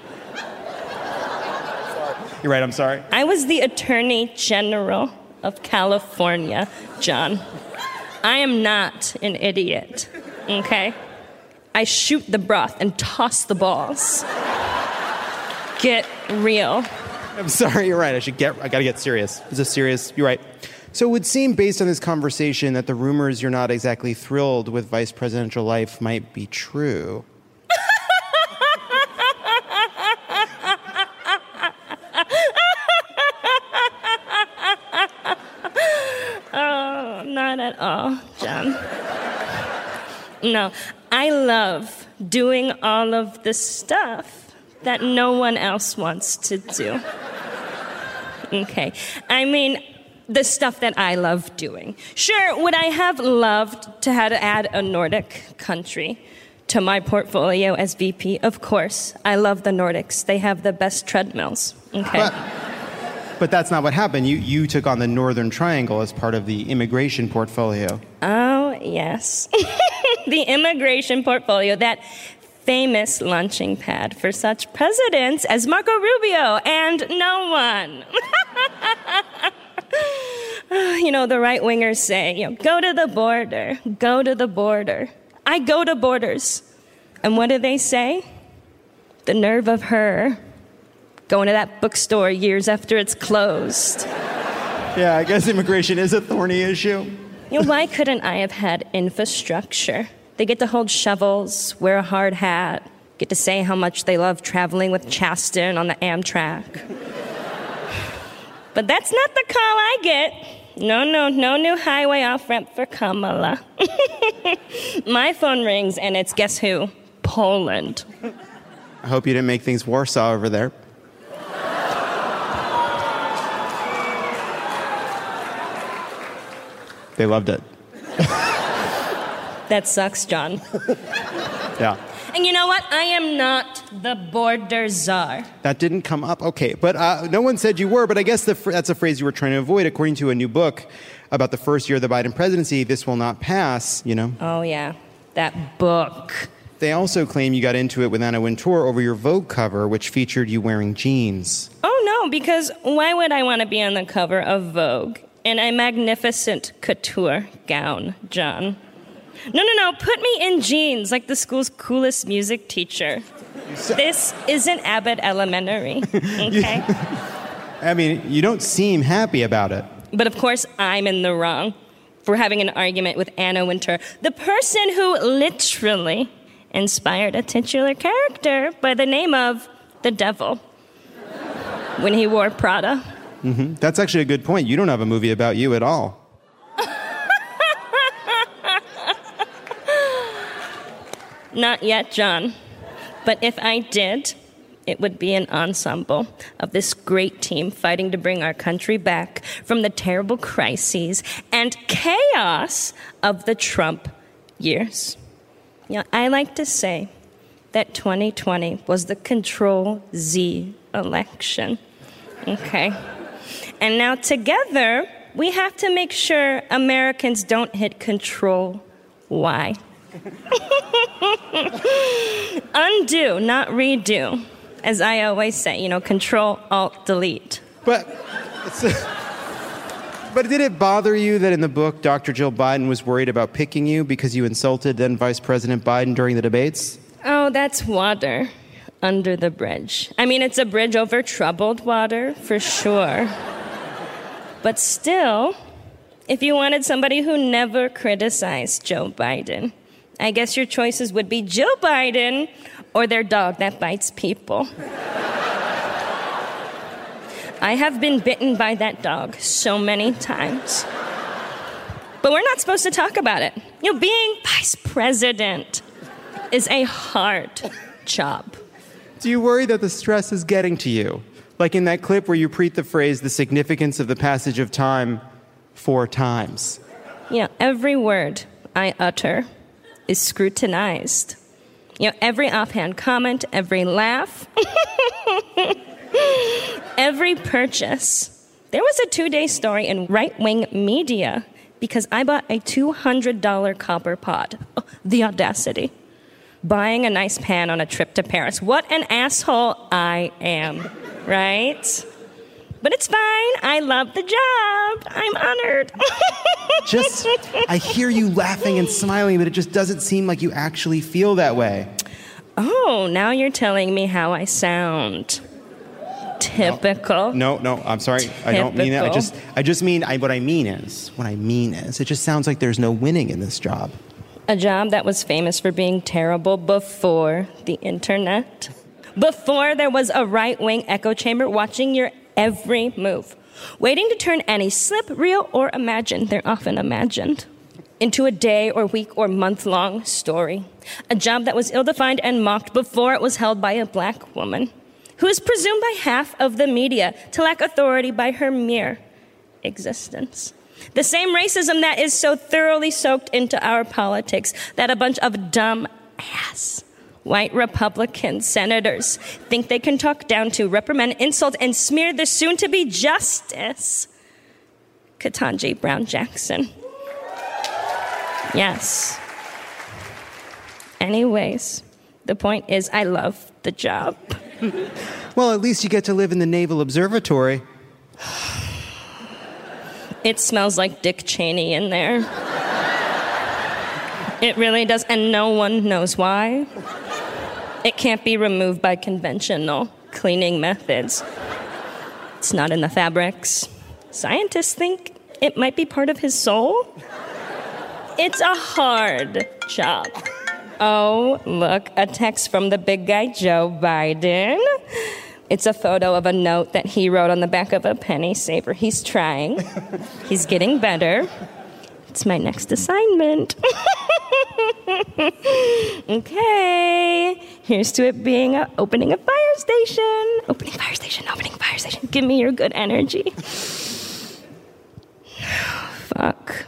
You're right, I'm sorry. I was the Attorney General of California, John. I am not an idiot, okay? I shoot the broth and toss the balls. Get real. I'm sorry, you're right. I should get, I gotta get serious. Is this serious? You're right. So it would seem, based on this conversation, that the rumors you're not exactly thrilled with vice presidential life might be true. Oh, not at all, John. No, I love doing all of the stuff that no one else wants to do. Okay, I mean, the stuff that I love doing. Sure, would I have loved to have to add a Nordic country to my portfolio as V P? Of course. I love the Nordics. They have the best treadmills. Okay. But, but that's not what happened. You you took on the Northern Triangle as part of the immigration portfolio. Oh, yes. The immigration portfolio, that famous launching pad for such presidents as Marco Rubio and no one. You know, the right-wingers say, you know, go to the border, go to the border. I go to borders. And what do they say? The nerve of her going to that bookstore years after it's closed. Yeah, I guess immigration is a thorny issue. You know, why couldn't I have had infrastructure? They get to hold shovels, wear a hard hat, get to say how much they love traveling with Chasten on the Amtrak. But that's not the call I get. No, no, no new highway off-ramp for Kamala. My phone rings, and it's guess who? Poland. I hope you didn't make things Warsaw over there. They loved it. That sucks, John. Yeah. And you know what? I am not the border czar. That didn't come up. Okay, but uh, no one said you were, but I guess the fr- that's a phrase you were trying to avoid. According to a new book about the first year of the Biden presidency, this will not pass, you know? Oh, yeah. That book. They also claim you got into it with Anna Wintour over your Vogue cover, which featured you wearing jeans. Oh, no, because why would I want to be on the cover of Vogue in a magnificent couture gown, John? No, no, no, put me in jeans like the school's coolest music teacher. This isn't Abbott Elementary, okay? I mean, you don't seem happy about it. But of course, I'm in the wrong for having an argument with Anna Wintour, the person who literally inspired a titular character by the name of the Devil when he wore Prada. Mm-hmm. That's actually a good point. You don't have a movie about you at all. Not yet, John. But if I did, it would be an ensemble of this great team fighting to bring our country back from the terrible crises and chaos of the Trump years. You know, I like to say that twenty twenty was the Control-Z election. Okay? And now together, we have to make sure Americans don't hit Control-Y. Undo, not redo. As I always say, you know, Control, Alt, Delete. But, it's a, but did it bother you that in the book, Doctor Jill Biden was worried about picking you because you insulted then Vice President Biden during the debates? Oh, that's water under the bridge. I mean, it's a bridge over troubled water, for sure. But still, if you wanted somebody who never criticized Joe Biden, I guess your choices would be Joe Biden or their dog that bites people. I have been bitten by that dog so many times. But we're not supposed to talk about it. You know, being vice president is a hard job. Do you worry that the stress is getting to you? Like in that clip where you repeat the phrase, the significance of the passage of time, four times. You know, every word I utter is scrutinized. You know, every offhand comment, every laugh, every purchase. There was a two-day story in right-wing media because I bought a two hundred dollars copper pot. Oh, the audacity. Buying a nice pan on a trip to Paris. What an asshole I am, right? But it's fine. I love the job. I'm honored. Just, I hear you laughing and smiling, but it just doesn't seem like you actually feel that way. Oh, now you're telling me how I sound. Typical. No, no, I'm sorry. I don't mean that. I Typical. just, I just mean, I, what I mean is, what I mean is, it just sounds like there's no winning in this job. A job that was famous for being terrible before the internet. Before there was a right-wing echo chamber watching your every move. Waiting to turn any slip, real or imagined, they're often imagined, into a day or week or month-long story. A job that was ill-defined and mocked before it was held by a black woman, who is presumed by half of the media to lack authority by her mere existence. The same racism that is so thoroughly soaked into our politics that a bunch of dumb ass white Republican senators think they can talk down to, reprimand, insult, and smear the soon-to-be Justice Ketanji Brown Jackson. Yes. Anyways, the point is I love the job. Well, at least you get to live in the Naval Observatory. It smells like Dick Cheney in there. It really does, and no one knows why. It can't be removed by conventional cleaning methods. It's not in the fabrics. Scientists think it might be part of his soul. It's a hard job. Oh, look, a text from the big guy, Joe Biden. It's a photo of a note that he wrote on the back of a penny saver. He's trying. He's getting better. It's my next assignment. Okay. Here's to it being a, opening a fire station. Opening fire station, opening fire station. Give me your good energy. Fuck.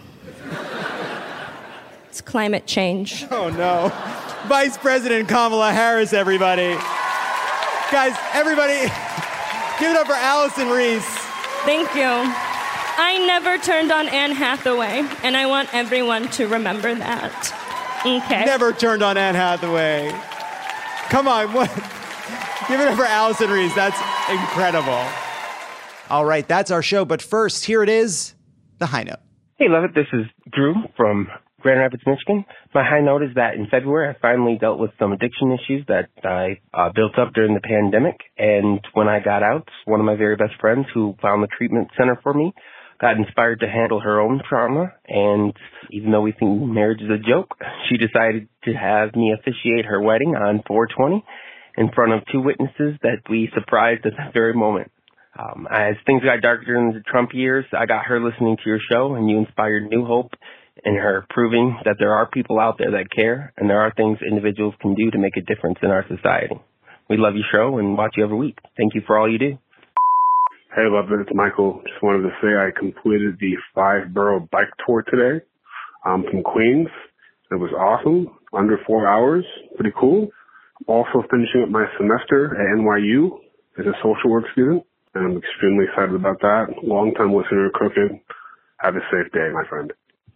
It's climate change. Oh, no. Vice President Kamala Harris, everybody. Guys, everybody, give it up for Allison Reese. Thank you. I never turned on Anne Hathaway, and I want everyone to remember that. Okay. Never turned on Anne Hathaway. Come on, what? Give it up for Allison Reese. That's incredible. All right, that's our show. But first, here it is, the high note. Hey, love it. This is Drew from Grand Rapids, Michigan. My high note is that in February, I finally dealt with some addiction issues that I uh, built up during the pandemic. And when I got out, one of my very best friends who found the treatment center for me got inspired to handle her own trauma. And even though we think marriage is a joke, she decided to have me officiate her wedding on four twenty in front of two witnesses that we surprised at that very moment. Um, as things got darker during the Trump years, I got her listening to your show, and you inspired new hope in her, proving that there are people out there that care, and there are things individuals can do to make a difference in our society. We love your show and watch you every week. Thank you for all you do. Hey, love it. It's Michael. Just wanted to say I completed the five borough bike tour today. I'm from Queens. It was awesome. Under four hours. Pretty cool. I'm also finishing up my semester at N Y U as a social work student, and I'm extremely excited about that. Long-time listener to Crooked. Have a safe day, my friend.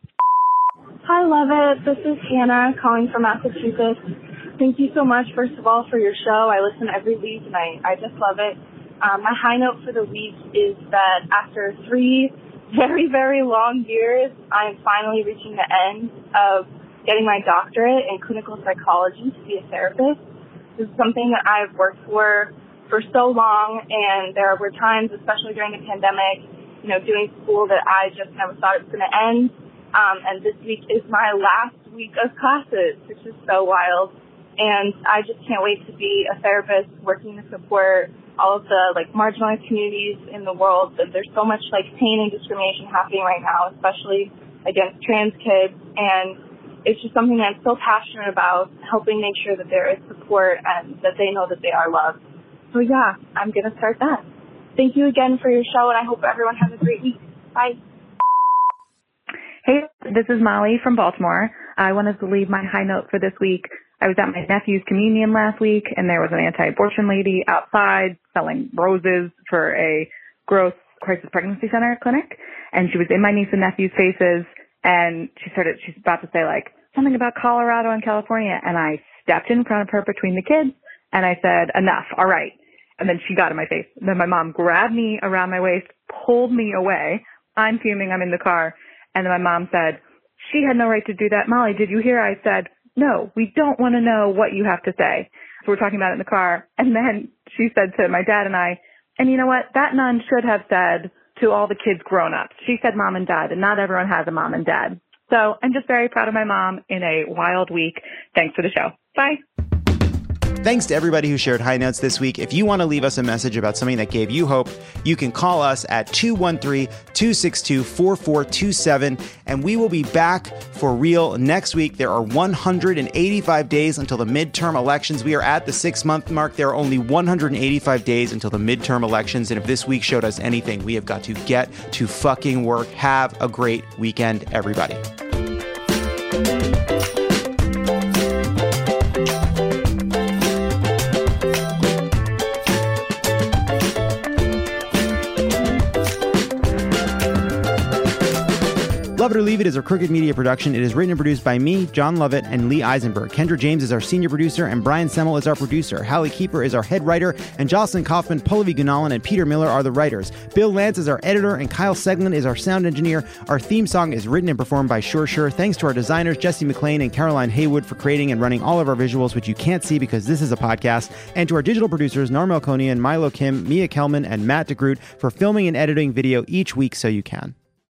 Hi, love it. This is Hannah calling from Massachusetts. Thank you so much, first of all, for your show. I listen every week, and I, I just love it. Um, my high note for the week is that after three very, very long years, I am finally reaching the end of getting my doctorate in clinical psychology to be a therapist. This is something that I've worked for for so long, and there were times, especially during the pandemic, you know, doing school that I just never thought it was going to end. Um, and this week is my last week of classes, which is so wild. And I just can't wait to be a therapist working to support all of the, like, marginalized communities in the world. That there's so much, like, pain and discrimination happening right now, especially against trans kids. And it's just something that I'm so passionate about, helping make sure that there is support and that they know that they are loved. So, yeah, I'm going to start that. Thank you again for your show, and I hope everyone has a great week. Bye. Hey, this is Molly from Baltimore. I wanted to leave my high note for this week. I was at my nephew's communion last week, and there was an anti-abortion lady outside selling roses for a growth crisis pregnancy center clinic. And she was in my niece and nephew's faces, and she started, she's about to say, like, something about Colorado and California. And I stepped in front of her between the kids, and I said, enough, all right. And then she got in my face. Then my mom grabbed me around my waist, pulled me away. I'm fuming, I'm in the car. And then my mom said, she had no right to do that. Molly, did you hear? I said, no, we don't want to know what you have to say. So we're talking about it in the car. And then she said to my dad and I, And you know what? That nun should have said to all the kids grown-ups. She said mom and dad, and not everyone has a mom and dad. So I'm just very proud of my mom in a wild week. Thanks for the show. Bye. Thanks to everybody who shared high notes this week. If you want to leave us a message about something that gave you hope, you can call us at two one three, two six two, four four two seven, and we will be back for real next week. There are one hundred eighty-five days until the midterm elections. We are at the six-month mark. There are only one hundred eighty-five days until the midterm elections, and if this week showed us anything, we have got to get to fucking work. Have a great weekend, everybody. Love It or Leave It is a Crooked Media production. It is written and produced by me, John Lovett, and Lee Eisenberg. Kendra James is our senior producer, and Brian Semmel is our producer. Hallie Keeper is our head writer, and Jocelyn Kaufman, Pallavi Gunalan, and Peter Miller are the writers. Bill Lance is our editor, and Kyle Seglin is our sound engineer. Our theme song is written and performed by Sure Sure. Thanks to our designers, Jesse McLean and Caroline Haywood, for creating and running all of our visuals, which you can't see because this is a podcast. And to our digital producers, Norma Elkonian, Milo Kim, Mia Kelman, and Matt DeGroot for filming and editing video each week so you can.